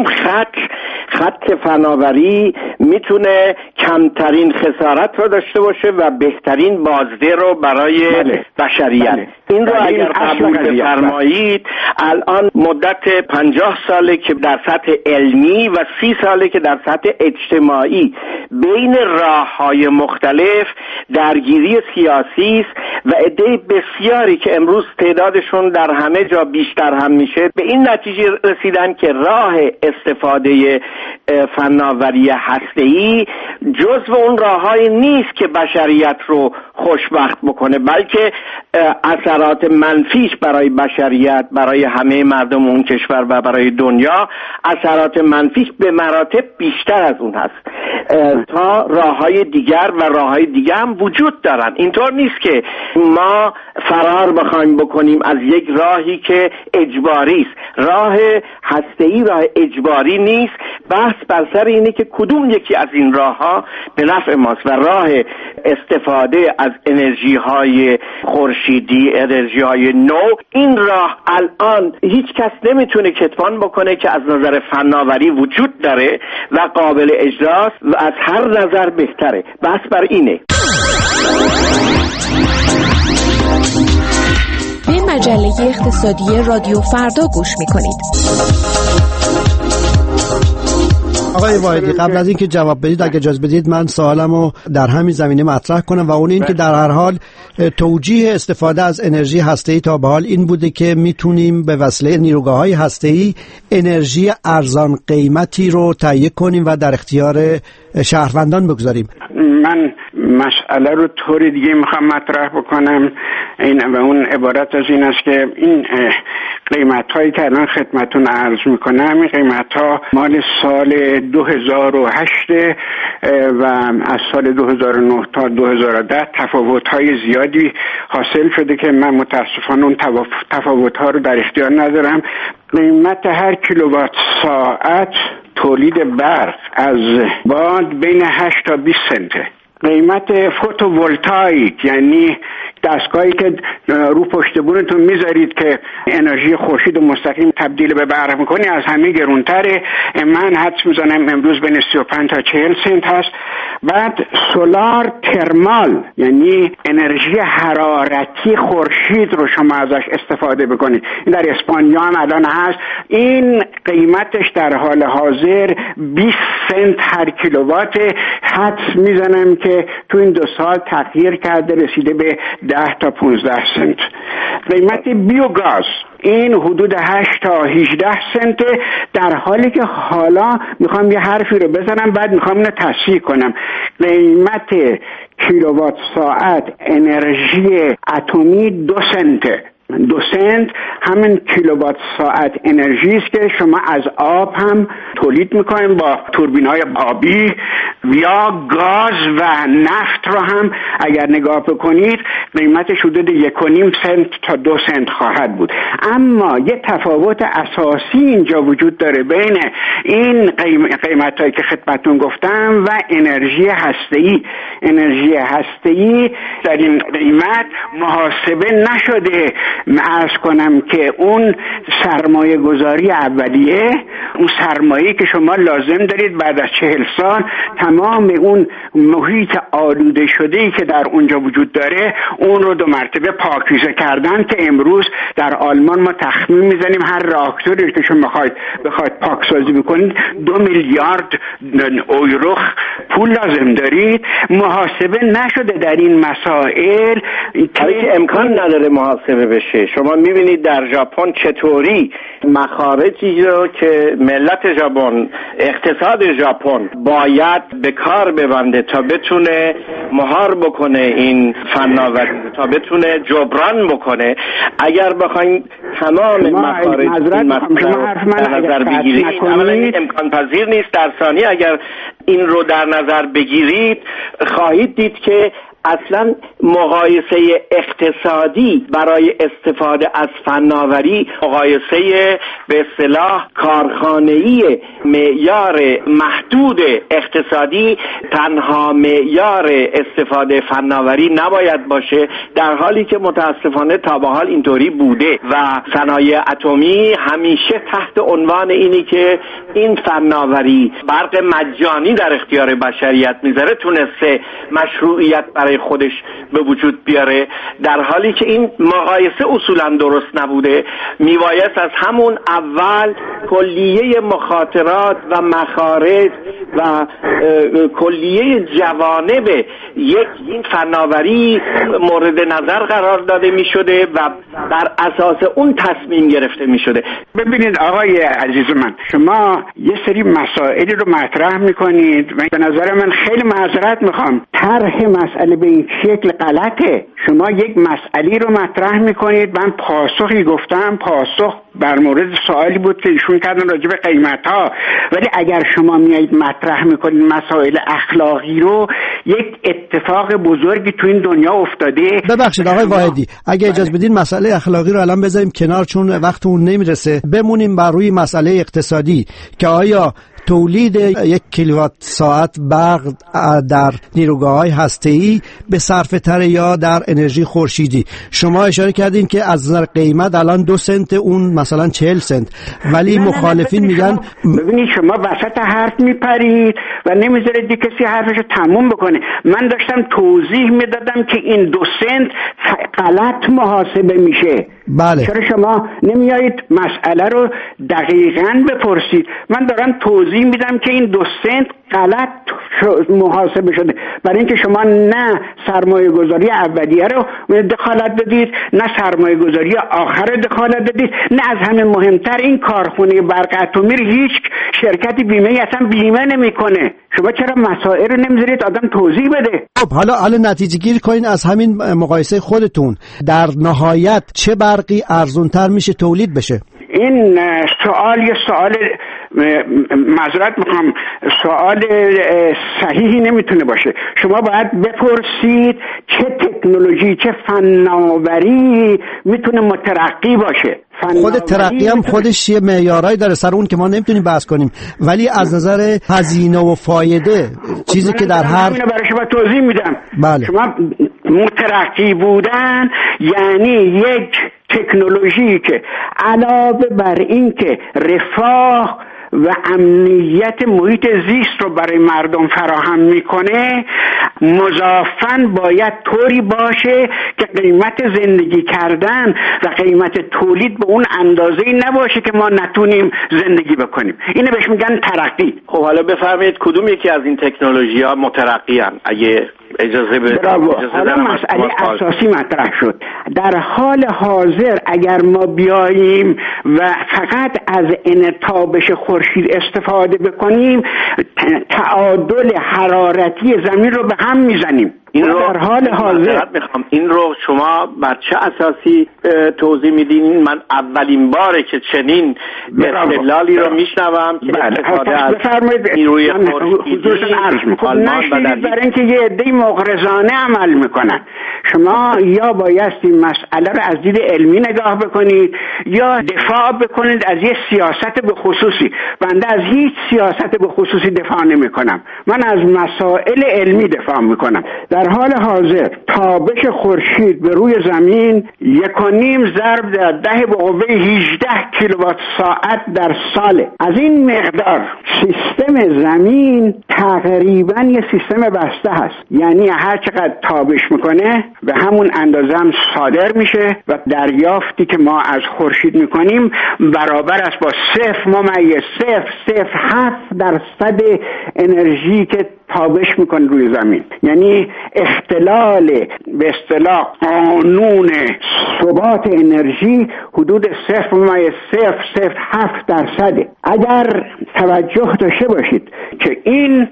خط فناوری میتونه کمترین خسارت رو داشته باشه و بهترین بازده رو برای بشریت. این رو اگر قبول بفرمایید، الان مدت 50 ساله که در سطح علمی و 30 ساله که در سطح اجتماعی بین راه‌های مختلف درگیری سیاسی است و عده بسیاری که امروز تعدادشون در همه جا بیشتر هم میشه به این نتیجه رسیدن که راه استفاده فناوری هسته‌ای جزو اون راه‌هایی نیست که بشریت رو خوشبخت بکنه، بلکه اثرات منفیش برای بشریت، برای همه مردم اون کشور و برای دنیا، اثرات منفیش به مراتب بیشتر از اون هست. تا راه‌های دیگر و راه‌های دیگه هم وجود دارن. اینطور نیست که ما فرار بخوایم بکنیم از یک راهی که اجباری است. راه هسته‌ای راه اجباری نیست. بحث بر سر اینه که کدوم یکی از این راه‌ها به نفع ماست و راه استفاده از انرژی‌های خورشیدی، انرژی های نو. این راه الان هیچ کس نمیتونه کتمان بکنه که از نظر فناوری وجود داره و قابل اجراست و از هر نظر بهتره. بس بر اینه. به مجله اقتصادی رادیو فردا گوش میکنید. آقای واحدی، قبل از اینکه جواب بدید اگه اجازه بدید من سوالمو در همین زمینه مطرح کنم و اون این که در هر حال توجیه استفاده از انرژی هسته‌ای تا به حال این بوده که میتونیم به وسیله نیروگاه‌های هسته‌ای انرژی ارزان قیمتی رو تهیه کنیم و در اختیار شهروندان بگذاریم. من مسئله رو طوری دیگه میخوام مطرح بکنم. این و اون عبارت از این است که این قیمت هایی که الان خدمتون عرض میکنم، این قیمت ها مال سال 2008 و از سال 2009 تا 2010 تفاوت های زیادی حاصل شده که من متاسفانه اون تفاوت ها رو در اختیار ندارم. قیمت هر کیلووات ساعت تولید برق از باد بین 8 تا 20 سنته. قیمت فوتوولتایک، یعنی دستگاهی که رو پشت بونتون میذارید که انرژی خورشید مستقیم تبدیل به برق میکنی، از همه گرونتره. من حدس میزنم امروز بین 35 تا 40 سنت هست. بعد سولار ترمال، یعنی انرژی حرارتی خورشید رو شما ازش استفاده بکنید، این در اسپانیا هم الان هست. این قیمتش در حال حاضر 20 سنت هر کیلووات. حدس میزنم که تو این 2 سال تغییر کرده، رسیده به 10 تا 15 سنت. قیمت بیوگاز این حدود 8 تا 18 سنت، در حالی که حالا میخوام یه حرفی رو بزنم بعد میخوام اینو تصحیح کنم. قیمت کیلووات ساعت انرژی اتمی 2 سنته. 2 سنت همین کیلووات ساعت انرژی است که شما از آب هم تولید میکنیم با توربین‌های آبی، یا گاز و نفت رو هم اگر نگاه بکنید قیمتش حدود 1.5 سنت تا 2 سنت خواهد بود. اما یه تفاوت اساسی اینجا وجود داره بین این قیمتایی که خدمتتون گفتم و انرژی هسته‌ای. انرژی هسته‌ای در این قیمت محاسبه نشده. عرض کنم که اون سرمایه گذاری اولیه، اون سرمایه که شما لازم دارید بعد از 40 سال تمام اون محیط آلوده شده‌ای که در اونجا وجود داره اون رو 2 مرتبه پاکیزه کردن که امروز در آلمان ما تخمین میزنیم هر راکتوری که شما بخواید پاکسازی بکنید 2 میلیارد یورو پول لازم دارید. محاسبه نشده در این مسائل که امکان نداره محاسبه بشه. شما میبینید در ژاپن چطوری مخارجی رو که ملت ژاپن، اقتصاد ژاپن باید به کار ببنده تا بتونه مهار بکنه این فناوری، تا بتونه جبران بکنه. اگر بخوایم تمام مخارج این در نظر بگیرید امکان پذیر نیست. در ثانیه اگر این رو در نظر بگیرید خواهید دید که اصلا مقایسه اقتصادی برای استفاده از فناوری، مقایسه به اصطلاح کارخانه‌ای معیار محدود اقتصادی تنها معیار استفاده فناوری نباید باشه، در حالی که متاسفانه تا به حال اینطوری بوده و صنایع اتمی همیشه تحت عنوان اینی که این فناوری برق مجانی در اختیار بشریت میذاره تونسته مشروعیت برای خودش به وجود بیاره، در حالی که این مقایسه اصولا درست نبوده. میبایست از همون اول کلیه مخاطرات و مخارج و کلیه جوانب این فناوری مورد نظر قرار داده میشده و بر اساس اون تصمیم گرفته میشده. ببینید آقای عزیز من، شما یه سری مسائلی رو مطرح میکنید و به نظر من خیلی معذرت میخوام، طرح مسئله به این شکل غلطه. شما یک مسئله رو مطرح میکنید، من پاسخی گفتم، پاسخ بر مورد سوالی بود که ایشون کردن راجع به قیمت‌ها، ولی اگر شما میایید مطرح میکنید مسائل اخلاقی رو، یک اتفاق بزرگی تو این دنیا افتاده. ببخشید آقای واحدی، اگه اجازه بدین مسئله اخلاقی رو الان بذاریم کنار چون وقتمون نمیرسه، بمونیم بر روی مسئله اقتصادی که آیا تولید 1 کیلووات ساعت برق در نیروگاه‌های هسته‌ای به صرفه تره یا در انرژی خورشیدی؟ شما اشاره کردین که از نظر قیمت الان 2 سنت، اون مثلا 40 سنت، ولی مخالفین میگن ببینید شما وسط حرف میپرید و نمیذارید کسی حرفشو تموم بکنه. من داشتم توضیح میدادم که این 2 سنت غلط محاسبه میشه. بله. چرا شما نمیایید مسئله رو دقیقاً بپرسید؟ من دارم توضیح میدم که این 2 سنت غلط محاسبه شده، برای اینکه شما نه سرمایه گذاری اولیه رو دخالت دادید، نه سرمایه گذاری آخر دخالت دادید، نه از همه مهمتر این کارخونه برق اتمی رو هیچ شرکتی بیمه اصلا بیمه نمیکنه. شما چرا مسائل رو نمیذارید آدم توضیح بده؟ خب حالا نتیجه گیری کنین از همین مقایسه خودتون، در نهایت چه برقی ارزان‌تر میشه تولید بشه؟ این سوال معذرت میخوام، سوال صحیحی نمیتونه باشه. شما باید بپرسید چه تکنولوژی، چه فناوری میتونه مترقی باشه. خود ترقی هم خودش یه معیارایی داره، سر اون که ما نمیتونیم بحث کنیم، ولی از نظر هزینه و فایده چیزی که در هر برای شما توضیح میدم. بله. شما مترقی بودن یعنی یک تکنولوژی که علاوه بر این که رفاه و امنیت محیط زیست رو برای مردم فراهم میکنه، مضافاً باید طوری باشه که قیمت زندگی کردن و قیمت تولید به اون اندازه‌ای نباشه که ما نتونیم زندگی بکنیم. اینو بهش میگن ترقی. خب حالا بفرمایید کدوم یکی از این تکنولوژی‌ها مترقی ان؟ اگه اجازه بدید. حالا مسئله اساسی مطرح شد. در حال حاضر اگر ما بیاییم و فقط از تابش خورشید استفاده بکنیم، تعادل حرارتی زمین رو به هم میزنیم. این رو در حال حاضر این رو شما بر چه اساسی توضیح میدین؟ من اولین باره که چنین استدلالی رو میشنوم که استفاده از نیروی خورشیدی آلمان برای اینکه یه عده‌ای مغرضانه عمل میکنن. شما یا بایستی مسئله رو از دید علمی نگاه بکنید یا دفاع بکنید از یه سیاست به خصوصی. بنده از هیچ سیاست به خصوصی دفاع نمی کنم، من از مسائل علمی دفاع میکنم. در حال حاضر تابش خورشید به روی زمین 1.5 ضرب در 10 به قوه 18 کیلووات ساعت در ساله. از این مقدار سیستم زمین تقریبا یه سیستم بسته هست، یعنی هر چقدر تابش میکنه به همون اندازه هم صادر میشه و دریافتی که ما از خورشید میکنیم برابر است با 0.007% انرژی که تابش میکنه روی زمین. یعنی اختلال به اصطلاح قانون ثبات انرژی حدود 0.007%. اگر توجه داشته باشید که این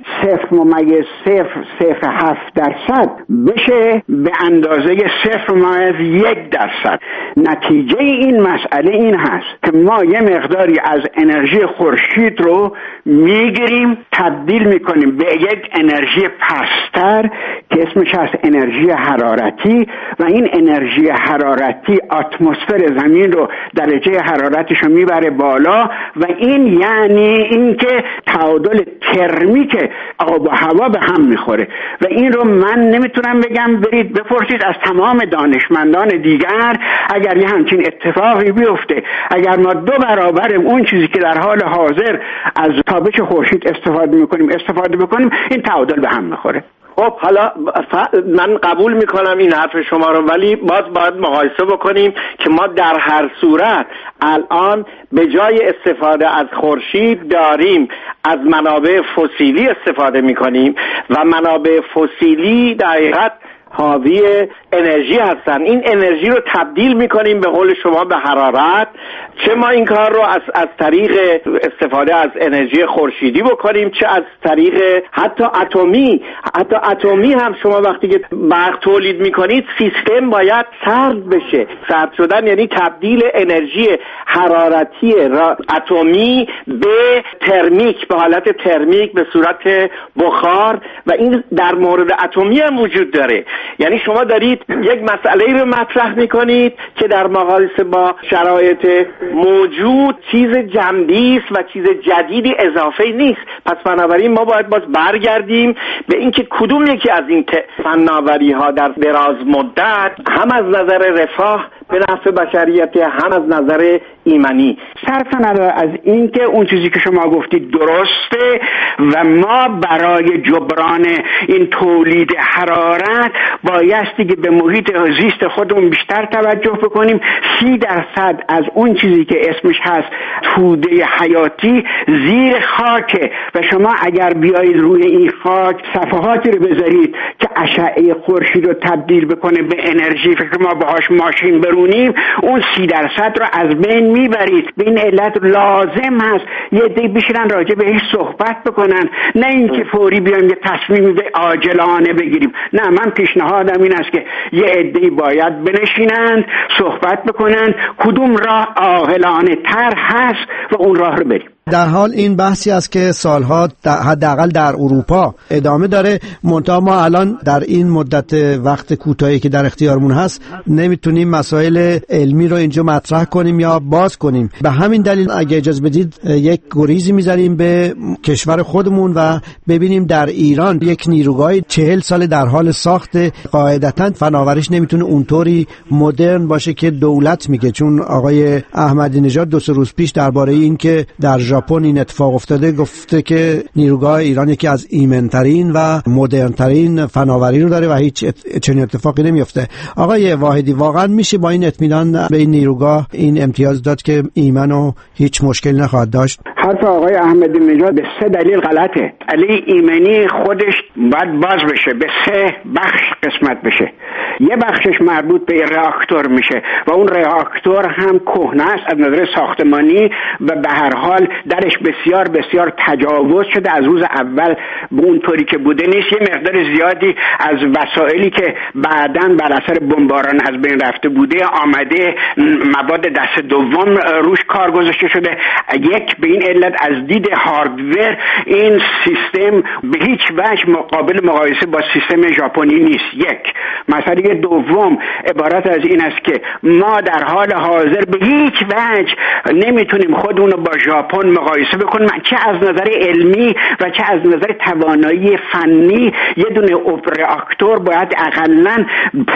0.007% بشه به اندازه 0.1%. نتیجه این مسئله این هست که ما یه مقداری از انرژی خورشید رو میگیریم تبدیل میکنیم به یک انرژی پستر که اسمش هست انرژی حرارتی و این انرژی حرارتی اتمسفر زمین رو درجه حرارتش رو میبره بالا و این یعنی اینکه تعادل ترمیک آب و هوا به هم میخوره و این رو من نمیتونم بگم. برید بپرسید از تمام دانشمندان دیگر اگر یه همچین اتفاقی بیفته، اگر ما 2 برابر اون چیزی که در حال حاضر از تابش خورشید استفاده بکنیم این تعادل به هم میخوره. خب حالا من قبول میکنم این حرف شما رو، ولی باید مقایسه بکنیم که ما در هر صورت الان به جای استفاده از خورشید داریم از منابع فسیلی استفاده میکنیم و منابع فسیلی در حقیقت حاوی انرژی هستن. این انرژی رو تبدیل میکنیم به قول شما به حرارت. چه ما این کار رو از طریق استفاده از انرژی خورشیدی بکنیم، چه از طریق حتی اتمی هم شما وقتی که برق تولید میکنید سیستم باید سرد بشه. سرد شدن یعنی تبدیل انرژی حرارتی اتمی به ترمیک، به حالت ترمیک به صورت بخار، و این در مورد اتمی هم وجود داره. یعنی شما دارید یک مسئله رو مطرح میکنید که در مقایسه با شرایط موجود چیز جمعی است و چیز جدیدی اضافه نیست. پس بنابراین ما باید باز برگردیم به اینکه کدوم یکی از این فناوری ها در دراز مدت هم از نظر رفاه به نفع بشریت هم از نظر ایمنی صرف نداره از اینکه اون چیزی که شما گفتید درسته و ما برای جبران این تولید حرارت بایستی که به محیط زیست خودمون بیشتر توجه بکنیم. 30% از اون چیزی که اسمش هست توده حیاتی زیر خاکه و شما اگر بیایید روی این خاک صفحاتی رو بذارید که اشعه خورشید رو تبدیل بکنه به انرژی که شما باهاش ماشین برونیم، اون 30% رو از بین میبرید. به این علت لازم هست یه عده بشینن راجع بهش صحبت بکنن، نه اینکه فوری بیایم یه تصمیم عاجلانه بگیریم. نه، من پیشنهادم این است که یه عده باید بنشینن صحبت بکنن کدوم راه عاقلانه تر هست و اون راه رو بریم. در حال این بحثی است که سالها حداقل در اروپا ادامه داره، منتها ما الان در این مدت وقت کوتاهی که در اختیارمون هست نمیتونیم مسائل علمی رو اینجا مطرح کنیم یا باز کنیم. به همین دلیل اگه اجازه بدید یک گریزی میزنیم به کشور خودمون و ببینیم در ایران یک نیروگاه 40 سال در حال ساخت، قاعدتاً فناوریش نمیتونه اونطوری مدرن باشه که دولت میگه. چون آقای احمدی نژاد 2 روز پیش درباره این که در ژاپن این اتفاق افتاده گفته که نیروگاه ایران یکی از ایمن‌ترین و مدرن‌ترین فناوری رو داره و هیچ چنین اتفاقی نمیفته. آقای واحدی، واقعا میشه با این اطمینان به این نیروگاه این امتیاز داد که ایمن و هیچ مشکلی نخواهد داشت؟ حرف آقای احمدی نژاد به 3 دلیل غلطه. علی ایمنی خودش باید باز بشه، به 3 بخش قسمت بشه. یه بخشش مربوط به راکتور میشه و اون راکتور هم کهنه است از نظر ساختمانی و به هر حال درش بسیار بسیار تجاوز شده. از روز اول به اونطوری که بوده نیست. یه مقدار زیادی از وسایلی که بعداً بر اثر بمباران از بین رفته بوده آمده مواد دست دوم روش کار گذاشته شده. یک، به این علت از دید هاردور این سیستم به هیچ وجه قابل مقایسه با سیستم ژاپنی نیست. یک. مسئله دوم عبارت از این است که ما در حال حاضر به هیچ وجه نمیتونیم خودمون رو با ژاپن مقایسه بکنیم، چه از نظر علمی و چه از نظر توانایی فنی. یه دونه راکتور باید اقلاً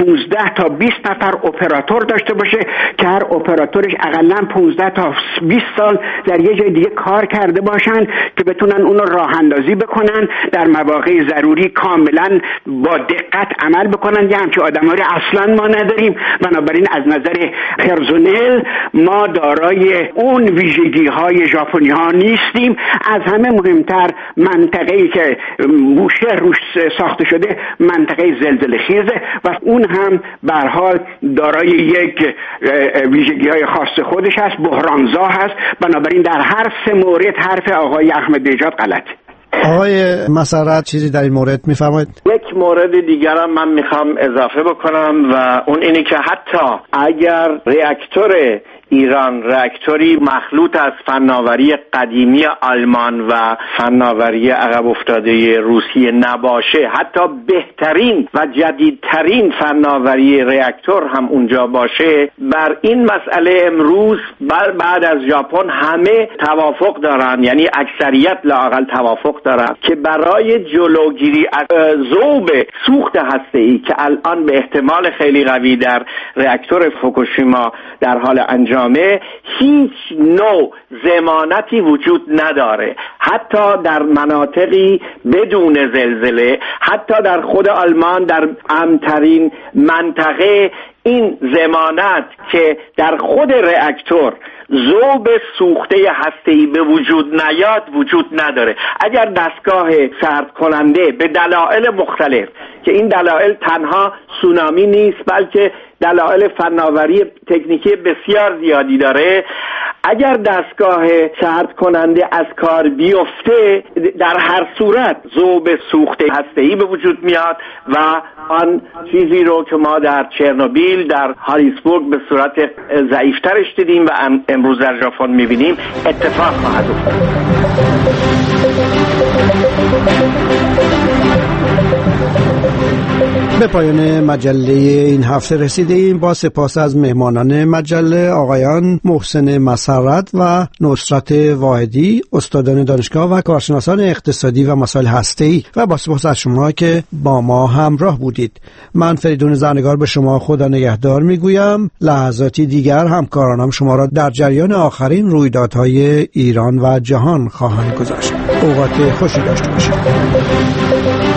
15 تا 20 نفر اپراتور داشته باشه که هر اپراتورش اقلاً 15 تا 20 سال در یه جای دیگه کار کرده باشن که بتونن اون رو راه اندازی بکنن، در مواقع ضروری کاملاً با دقت عمل بکنن. یه همچین آدم‌هایی اصلاً ما نداریم. بنابراین از نظر پرسنل ما دارای اون ویژگی‌های ژاپنی‌ها نیستیم. از همه مهمتر منطقه‌ای که بوشهر روش ساخته شده منطقه زلزله‌خیزه و اون هم به هر حال دارای یک ویژگی‌های خاص خودش هست، بحرانزا هست. بنابراین در هر 3 مورد حرف آقای احمدی نژاد غلطه. آقای مسرت چیزی در این مورد میفرمایید؟ یک مورد دیگرم من میخوام اضافه بکنم و اون اینی که حتی اگر راکتور ایران راکتوری مخلوط از فناوری قدیمی آلمان و فناوری عقب افتاده روسیه نباشه، حتی بهترین و جدیدترین فناوری راکتور هم اونجا باشه، بر این مسئله امروز بعد از ژاپن همه توافق دارن، یعنی اکثریت لااقل توافق دارن که برای جلوگیری از ذوب سوخت هسته‌ای که الان به احتمال خیلی قوی در راکتور فوکوشیما در حال انجام جامعه هیچ نوع ضمانتی وجود نداره. حتی در مناطقی بدون زلزله، حتی در خود آلمان در امن‌ترین منطقه، این ضمانت که در خود راکتور ذوب سوخته هسته‌ای به وجود نیاد وجود نداره. اگر دستگاه سرد کننده به دلایل مختلف که این دلایل تنها سونامی نیست بلکه دلایل فناوری تکنیکی بسیار زیادی داره، اگر دستگاه سرد کننده از کار بیفته در هر صورت ذوب سوخته هسته‌ای به وجود میاد و آن چیزی رو که ما در چرنوبیل در هاریسبورگ به صورت ضعیفترش دیدیم و امروز در ژاپن میبینیم اتفاق خواهد افتاد. به پایان مجله این هفته رسیدیم. با سپاس از مهمانان مجله آقایان محسن مسرت و نصرت واحدی، استادان دانشگاه و کارشناسان اقتصادی و مسائل هسته‌ای، و با سپاس از شما که با ما همراه بودید. من فریدون زرنگار به شما خدا نگهدار میگویم. لحظاتی دیگر همکارانم شما را در جریان آخرین رویدادهای ایران و جهان خواهند گذاشت. اوقات خوشی داشته باشید.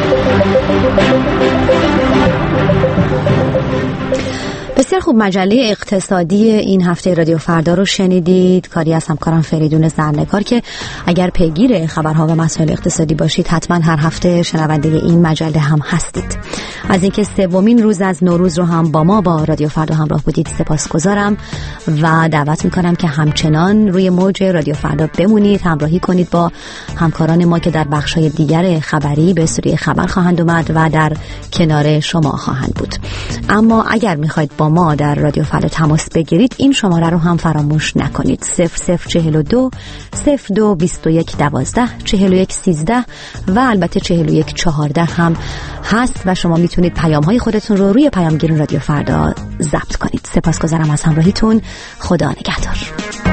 بسیار خوب، مجله اقتصادی این هفته رادیو فردا رو شنیدید. کاری از همکارم فریدون زرنگار که اگر پیگیر خبرها و مسائل اقتصادی باشید حتما هر هفته شنونده این مجله هم هستید. از اینکه سومین روز از نوروز رو هم با ما با رادیو فردا همراه بودید سپاسگزارم و دعوت میکنم که همچنان روی موج رادیو فردا بمونید، همراهی کنید با همکاران ما که در بخش‌های دیگر خبری به استودیوی خبر خواهند اومد و در کنار شما خواهند بود. اما اگر میخواید با ما در رادیو فردا تماس بگیرید این شماره رو هم فراموش نکنید: 0042 02 21 12 41 13 و البته 41 14 هم هست و شما میتونید پیام‌های خودتون رو روی پیامگیر رادیو فردا ضبط کنید. سپاسگزارم از همراهیتون. خدا نگهدار.